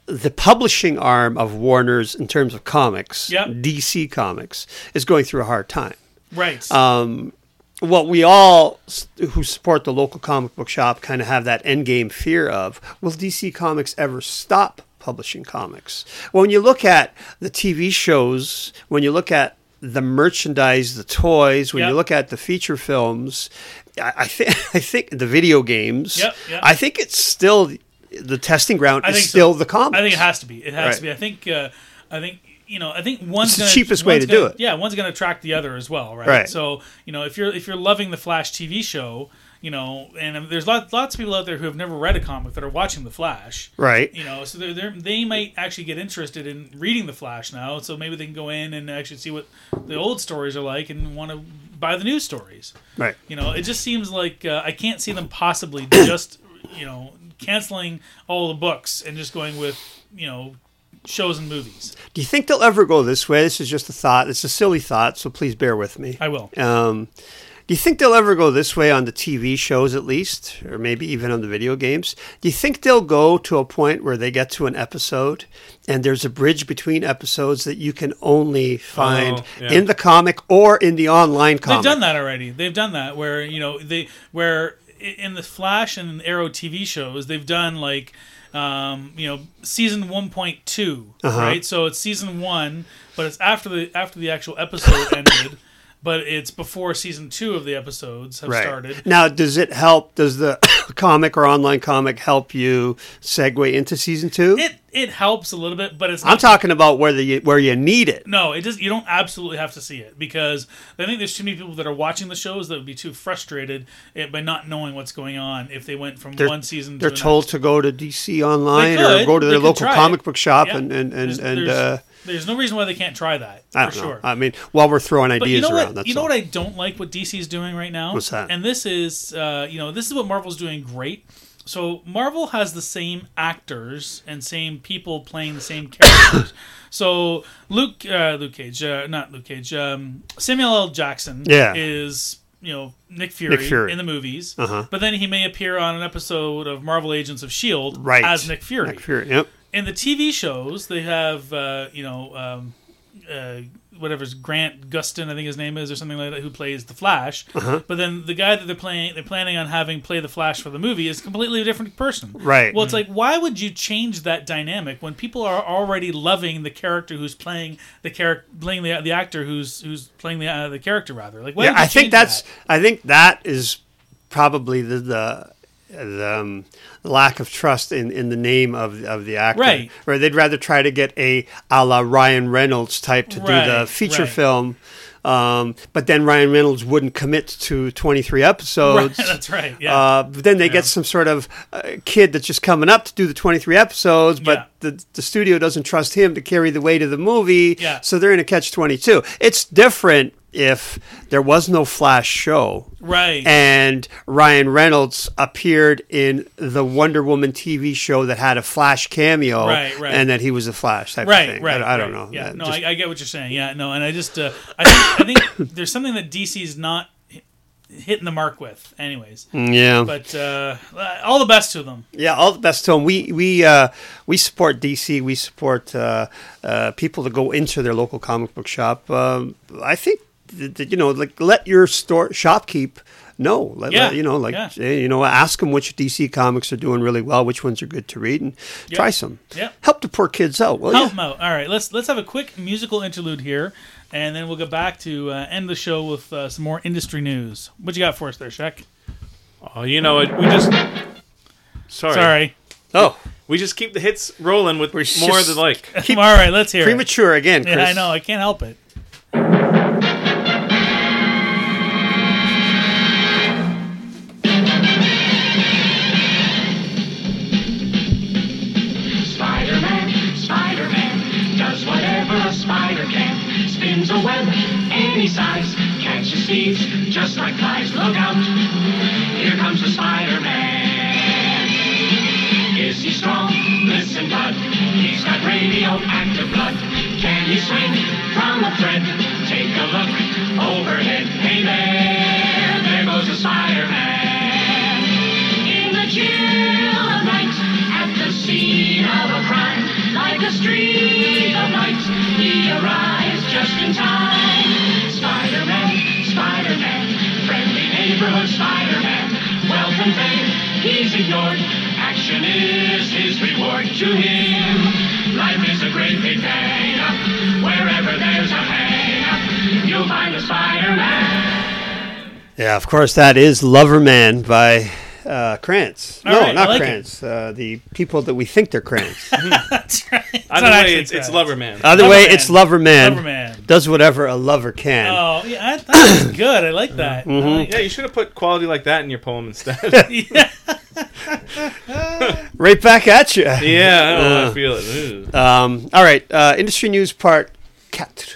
the publishing arm of Warner's in terms of comics, Yep. D C Comics, is going through a hard time. Right. Um, what we all s- who support the local comic book shop kind of have that endgame fear of, will D C Comics ever stop publishing comics? Well, when you look at the T V shows, when you look at the merchandise, the toys, when Yep. you look at the feature films, I, I think I think the video games, Yep, yep. I think it's still the testing ground I is think so. still the comics. I think it has to be. It has Right. to be. I think. Uh, I think. You know, I think one's It's the gonna, cheapest way one's to do gonna- it. Yeah, one's going to attract the other as well, right? Right. So, you know, if you're if you're loving the Flash T V show, you know, and there's lots lots of people out there who have never read a comic that are watching the Flash, Right. you know, so they're, they're, they might actually get interested in reading the Flash now. So maybe they can go in and actually see what the old stories are like and want to buy the new stories. Right. You know, it just seems like uh, I can't see them possibly just, you know, canceling all the books and just going with, you know, shows and movies. Do you think they'll ever go this way? This is just a thought. It's a silly thought, so please bear with me. I will. Um, do you think they'll ever go this way on the T V shows at least, or maybe even on the video games? Do you think they'll go to a point where they get to an episode and there's a bridge between episodes that you can only find Oh, yeah. in the comic or in the online comic? They've done that already. They've done that where, you know, they where i- in the Flash and Arrow T V shows, they've done like um, you know, season one point two, Uh-huh. right? So it's season one, but it's after the after the actual episode ended, but it's before season two of the episodes have Right. started. Now, does it help? Does the comic or online comic help you segue into season two? It it helps a little bit, but it's I'm not talking about where the where you need it. No, it does. You don't absolutely have to see it because I think there's too many people that are watching the shows that would be too frustrated eh, by not knowing what's going on if they went from They're- one season. They're to the told next. to go to D C Online They or could. go to They their could local try comic it. book shop Yeah. and and and, There's, and there's, uh, there's no reason why they can't try that. I for don't know. sure. I mean, while we're throwing But ideas you know around, what? that's You know all. what I don't like what D C's doing right now. What's that? And this is, uh, you know, this is what Marvel's doing great. So Marvel has the same actors and same people playing the same characters. So Luke, uh, Luke Cage, uh, not Luke Cage, um, Samuel L. Jackson Yeah. is, you know, Nick Fury, Nick Fury. in the movies. Uh-huh. But then he may appear on an episode of Marvel Agents of S H I E L D Right. as Nick Fury. Nick Fury. Yep. In the T V shows, they have, uh, you know, um, uh, whatever's Grant Gustin, I think his name is, or something like that, who plays the Flash. Uh-huh. But then the guy that they're playing, they're planning on having play the Flash for the movie is a completely different person. Right. Well, it's like, why would you change that dynamic when people are already loving the character who's playing the character, playing the the actor who's who's playing the uh, the character rather? Like, why Yeah, would you I think change that's. that? I think that is probably the the, the um, lack of trust in, in the name of of the actor. Right. Where they'd rather try to get a a la Ryan Reynolds type to do the Right, feature right. film. Um, but then Ryan Reynolds wouldn't commit to twenty-three episodes. Right, that's right. Yeah. Uh, but then they Yeah. get some sort of uh, kid that's just coming up to do the twenty-three episodes, but Yeah. the, the studio doesn't trust him to carry the weight of the movie. Yeah. So they're in a catch twenty-two. It's different if there was no Flash show right. and Ryan Reynolds appeared in the Wonder Woman T V show that had a Flash cameo, Right, right. and that he was a Flash type right, of thing. right. I, I don't right. know. Yeah, That no, just- I, I get what you're saying. Yeah, no, and I just, uh, I think, I think there's something that D C's not hit- hitting the mark with, anyways. yeah. But uh, all the best to them. Yeah, all the best to them. We we uh, we support D C. We support uh, uh, people to go into their local comic book shop. Um, I think that, that, you know, like let your store shopkeep know. Let, Yeah, let- you know, like yeah. eh, you know, ask them which D C comics are doing really well, which ones are good to read, and Yeah. try some. Yeah. Help the poor kids out, will Help you? them out. All right, let's let's have a quick musical interlude here, and then we'll go back to uh, end the show with uh, some more industry news. What you got for us there, Shaq? Oh, you know it. We just. Sorry. Sorry. Oh, We just keep the hits rolling with We're more just- than like. Keep- all right, let's hear it. premature again, Chris. Yeah, I know. I can't help it. Spider-Man, Spider-Man, does whatever a spider can. Spins a web any size, catches thieves just like flies. Look out, here comes the Spider-Man. Is he strong? Listen, bud, he's got radioactive blood. Can he swing from a thread? Take a look overhead. Hey there, there goes the Spider-Man. In the chill of night, at the scene of a crime, like a streak of light, he arrives just in time. Spider-Man, Spider-Man, friendly neighborhood Spider-Man. Wealth and fame, he's ignored. Action is his reward to him. Life is a great big hang-up. Wherever there's a hang-up, you'll find a Spider-Man. Yeah, of course, that is Loverman by uh, Krantz. All no, right, I not like Krantz. Uh, the people that we think they're Krantz. That's right. It's Either not way, actually it's, it's Krantz. Loverman. Other way, Loverman. it's Loverman. Loverman. Does whatever a lover can. Oh, yeah, that, that was good. I like that. I like Yeah, you should have put quality like that in your poem instead. yeah. Right back at you. yeah, I don't know how Uh, I feel it. Ugh. Um, all right, uh, industry news part quatre.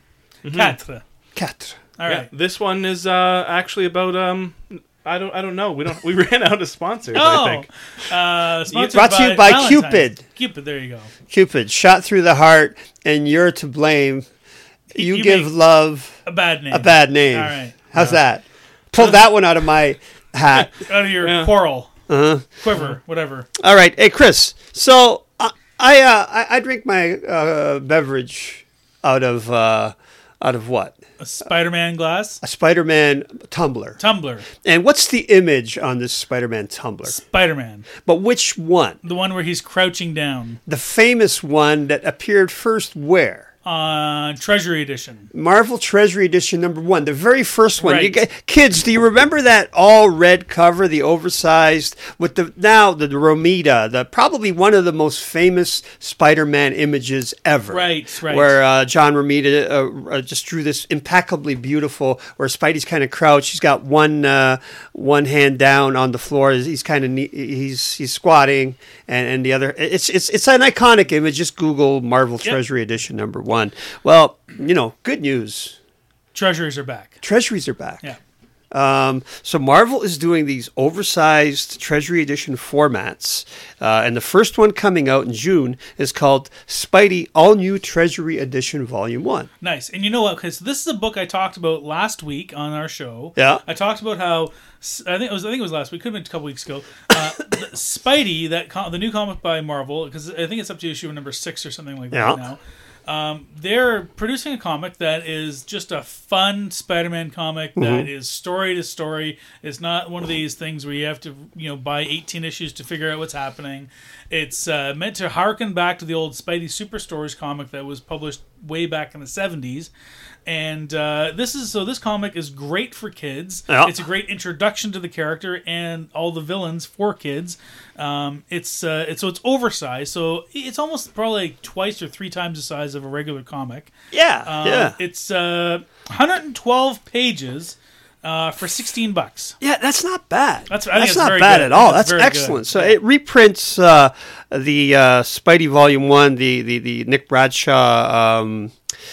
Quatre. Quatre. All Yeah, right. this one is uh, actually about um, I don't, I don't know. We don't. We ran out of sponsors. I Oh, think. uh, sponsored Brought to you by Valentine's. Cupid. Cupid, there you go. Cupid, shot through the heart, and you're to blame. You, You give make- love A bad name. a bad name. All right. How's that? Pull that one out of my hat. Out of your Yeah. quarrel, Uh-huh. quiver, whatever. All right. Hey, Chris. So uh, I, uh, I I drink my uh, beverage out of uh, out of what? A Spider-Man glass. A Spider-Man tumbler. Tumbler. And what's the image on this Spider-Man tumbler? Spider-Man. But which one? The one where he's crouching down. The famous one that appeared first where? Uh, Treasury Edition. Marvel Treasury Edition number one, the very first one. Right. You get, kids, do you remember that all red cover, the oversized with the now the, the Romita, the probably one of the most famous Spider-Man images ever. Right, right. Where uh, John Romita uh, uh, just drew this impeccably beautiful. Where Spidey's kind of crouched, he's got one uh, one hand down on the floor. He's kind of he's he's squatting, and, and the other. It's it's it's an iconic image. Just Google Marvel Yep. Treasury Edition number one. Well, you know, good news. Treasuries are back. Treasuries are back. Yeah. Um, so Marvel is doing these oversized Treasury Edition formats, uh, and the first one coming out in June is called Spidey All New Treasury Edition Volume One. Nice. And you know what? Because this is a book I talked about last week on our show. Yeah. I talked about how I think it was I think it was last week. Could have been a couple weeks ago. Uh, the Spidey, that com- the new comic by Marvel, because I think it's up to issue number six or something like Yeah. that now. Um, they're producing a comic that is just a fun Spider-Man comic that is story to story. It's not one of these things where you have to, you know, buy eighteen issues to figure out what's happening. It's uh, meant to harken back to the old Spidey Superstores comic that was published way back in the seventies. And uh, this is so. This comic is great for kids. Yeah. It's a great introduction to the character and all the villains for kids. Um, it's uh, it's so it's oversized, so it's almost probably like twice or three times the size of a regular comic. Yeah, Um, yeah, It's uh, one hundred twelve pages uh, for sixteen bucks. yeah. That's not bad. That's- I think that's it's not very bad good. at I all. think it's That's very excellent. good. So Yeah. it reprints uh, the uh, Spidey Volume One, the the the Nick Bradshaw. Um,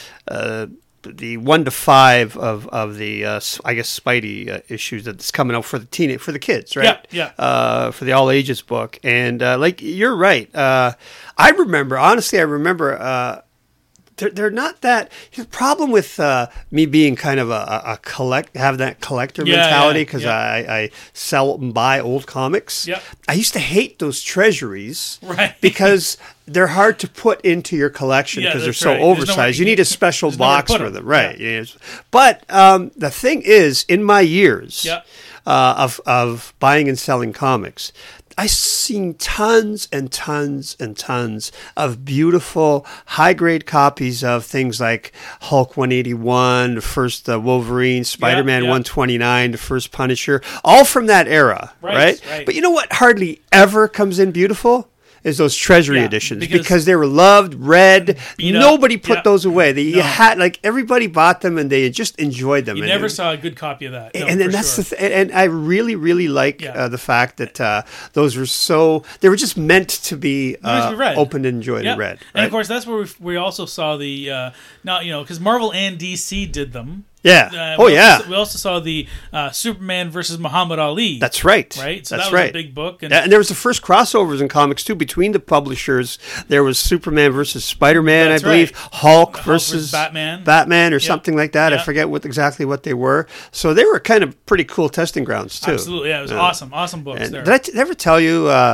uh, the one to five of of the uh, I guess Spidey uh, issues that's coming out for the teen for the kids, right? Yeah, yeah. Uh, for the all ages book, and uh, like you're right. Uh, I remember honestly, I remember. Uh, they're, they're not that. The problem with uh, me being kind of a, a, a collect, have that collector Yeah, mentality yeah, because yeah. I, I sell and buy old comics. Yep. I used to hate those treasuries, Right. Because they're hard to put into your collection Yeah, because they're that's so right. There's oversized. nowhere- you need a special there's nowhere to box put for them. them, right? Yeah. Yes. But um, the thing is, in my years Yeah. uh, of of buying and selling comics, I've seen tons and tons and tons of beautiful, high-grade copies of things like Hulk one eighty-one, the first uh, Wolverine, Spider-Man yeah. one twenty-nine, the first Punisher, all from that era, Right, right? right. But you know what hardly ever comes in beautiful? Is those treasury Yeah, editions because- because, they were loved, read. Beat up, Nobody put yeah. those away. They you No. had like everybody bought them and they just enjoyed them. You and never it- saw a good copy of that. No, and then for that's sure. the th- and I really really like Yeah. uh, the fact that uh, those were so they were just meant to be, Meant to uh, be read. opened and enjoyed Yeah. and read. And right? of course, that's where we, we also saw the uh, now you know because Marvel and D C did them. yeah. Uh, oh we yeah. Also, we also saw the uh, Superman versus Muhammad Ali. That's right. right. So that's that was right. a big book. And Yeah, and there was the first crossovers in comics too between the publishers. There was Superman versus Spider-Man, That's I believe. right. Hulk, Hulk versus versus Batman. Batman, or Yeah. something like that. I Yeah. forget what exactly what they were. So they were kind of pretty cool testing grounds too. absolutely, yeah, it was Yeah. awesome, awesome books And there. did I t- ever tell you? Uh,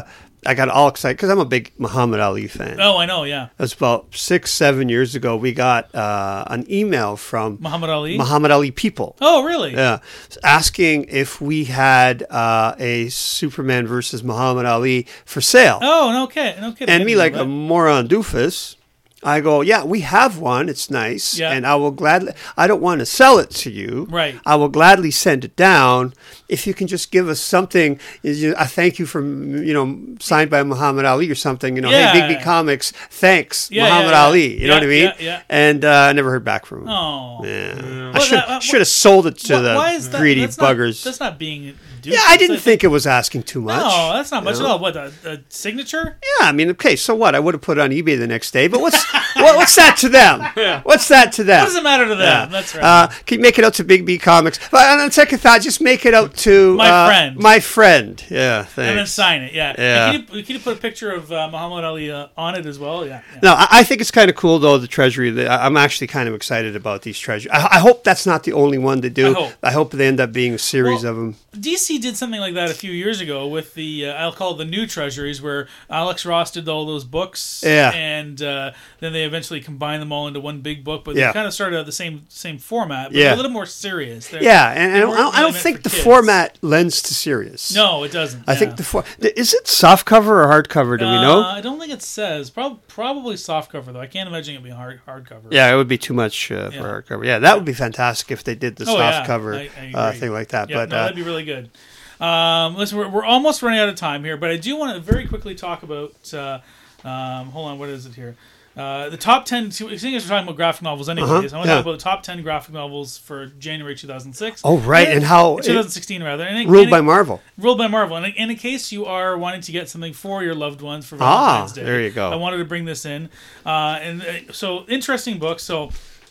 I got all excited because I'm a big Muhammad Ali fan. Oh, I know, yeah. It was about six, seven years ago. We got uh, an email from Muhammad Ali? Muhammad Ali people. Oh, really? Yeah, asking if we had uh, a Superman versus Muhammad Ali for sale. Oh, no kidding. No kidding. And I me, didn't know like that. a moron doofus, I go, yeah, we have one. It's nice. Yeah. And I will gladly, I don't want to sell it to you. Right. I will gladly send it down if you can just give us something, is you- a thank you from, you know, signed by Muhammad Ali or something, you know, Yeah. hey, Big B Comics, thanks, Yeah, Muhammad yeah, yeah. Ali. You know Yeah, what I mean? yeah, yeah. And uh, I never heard back from him. Oh. Yeah. I Well, should that- uh, should have sold it to Wh- the why is that? greedy that's not- buggers. That's not being... yeah, I didn't think it was asking too much. No, that's not much you at know? all. What, a, a signature? Yeah, I mean, okay, so what? I would have put it on eBay the next day, but what's what, what's that to them? What's that to them? What does it matter to them? Yeah. That's right. Uh, can you make it out to Big B Comics? But on second thought, just make it out to My uh, friend. My friend. Yeah, thanks. and then sign it, yeah. Yeah. And Can, you, can you put a picture of uh, Muhammad Ali uh, on it as well? Yeah. yeah. No, I, I think it's kind of cool though. The Treasury. The, I- I'm actually kind of excited about these treasuries. I, I hope that's not the only one they do. I hope. they end up being a series Well, of them. D C did something like that a few years ago with the, uh, I'll call it the new treasuries, where Alex Ross did all those books. Yeah. And uh, then they eventually combined them all into one big book, but Yeah. they kind of started out the same same format, but Yeah. they're a little more serious. They're, Yeah, and, and I they don't, weren't I really don't meant think for the kids. format lends to serious. No, it doesn't. I yeah. think the for is it soft cover or hardcover? Do we Uh, know? I don't think it says. Prob- probably softcover, though. I can't imagine it being hard hardcover. Yeah, it would be too much uh, for Yeah. hardcover. Yeah, that would be fantastic if they did the Oh, soft yeah. cover I- I uh, agree. thing like that. Yeah, but no, uh, that'd be really good. Um, listen, we're, we're almost running out of time here, but I do want to very quickly talk about. Uh, um, hold on, what is it here? Uh, the top ten. Seeing as we're talking about graphic novels, anyways, Uh-huh, I want to yeah. talk about the top ten graphic novels for January two thousand six. oh right, and how it, twenty sixteen rather. And in- ruled in- by Marvel. Ruled by Marvel. And in, in case you are wanting to get something for your loved ones for Ah, Valentine's Day, there you go. I wanted to bring this in. Uh, and uh, so, interesting book. So,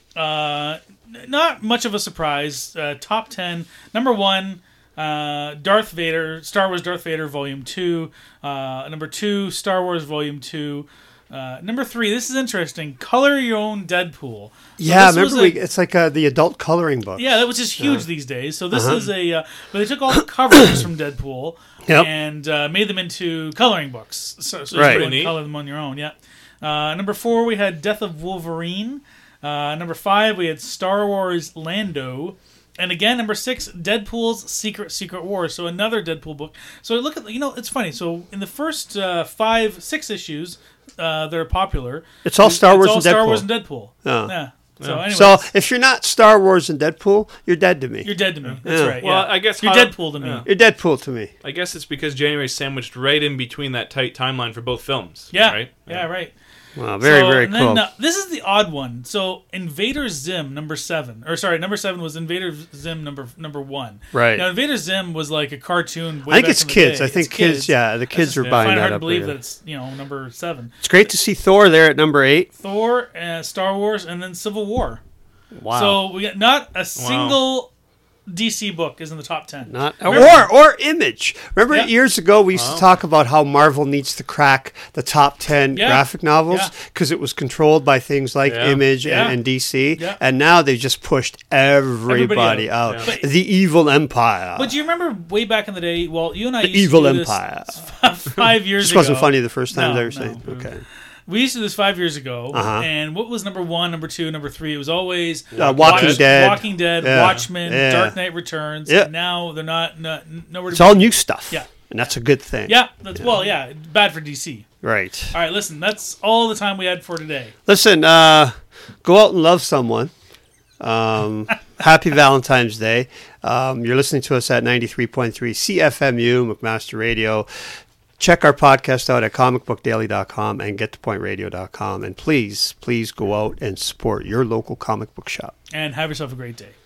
uh, n- not much of a surprise. Uh, top ten. Number one, uh, Darth Vader, Star Wars Darth Vader Volume two. Uh, number two, Star Wars Volume two. Uh, number three, this is interesting. Color Your Own Deadpool. So Yeah, this was remember a- we, it's like uh, the adult coloring book. yeah, that was just huge these days. So this Uh-huh. is a, uh, but they took all the covers from Deadpool Yep. and uh, made them into coloring books. So, so Right. you Neat. can color them on your own. Yeah. Uh, number four, we had Death of Wolverine. Uh, number five, we had Star Wars Lando. And again, number six, Deadpool's Secret Secret Wars. So another Deadpool book. So look at, you know, it's funny. So in the first uh, five, six issues uh, that are popular, It's all Star Wars it's all and Star Deadpool. Wars and Deadpool. Oh. Yeah. So anyway, So if you're not Star Wars and Deadpool, you're dead to me. you're dead to me. That's Yeah. right. Well, yeah. I guess you're how- Deadpool to me. yeah. You're Deadpool to me. I guess it's because January's sandwiched right in between that tight timeline for both films. Yeah. Right? Yeah. Right. Wow, very So, very and cool. then, uh, this is the odd one. So Invader Zim number seven, or sorry, number seven was Invader Zim number number one. Right. Now Invader Zim was like a cartoon. Way I think back it's in the kids. day. I think It's kids, yeah, the I kids just are find buying it that hard to up believe later. that it's you know number seven. It's great to see Thor there at number eight. Thor, uh, Star Wars, and then Civil War. Wow. So we got not a single D C book is in the top ten. Not Remember- or or Image. Remember Yeah. years ago we used to talk about how Marvel needs to crack the top ten Yeah. graphic novels Yeah. because it was controlled by things like Yeah. Image Yeah. and, and D C, Yeah. and now they've just pushed everybody, Everybody out. out. Yeah. But- The evil empire. But do you remember way back in the day? Well, you and I The used to evil do this empire. five years This ago. wasn't funny the first time No, they were no. saying. Okay. We used to do this five years ago, Uh-huh. and what was number one, number two, number three? It was always Uh, Walking Watch- Dead. Walking Dead, Yeah. Watchmen, Yeah. Dark Knight Returns. Yeah. And now they're not, not nowhere to It's be- all new stuff. Yeah. And that's a good thing. Yeah, that's well, yeah, bad for D C. Right. All right, listen, that's all the time we had for today. Listen, uh, go out and love someone. Um, happy Valentine's Day. Um, you're listening to us at ninety-three point three C F M U, McMaster Radio. Check our podcast out at comic book daily dot com and get to point radio dot com. And please, please go out and support your local comic book shop. And have yourself a great day.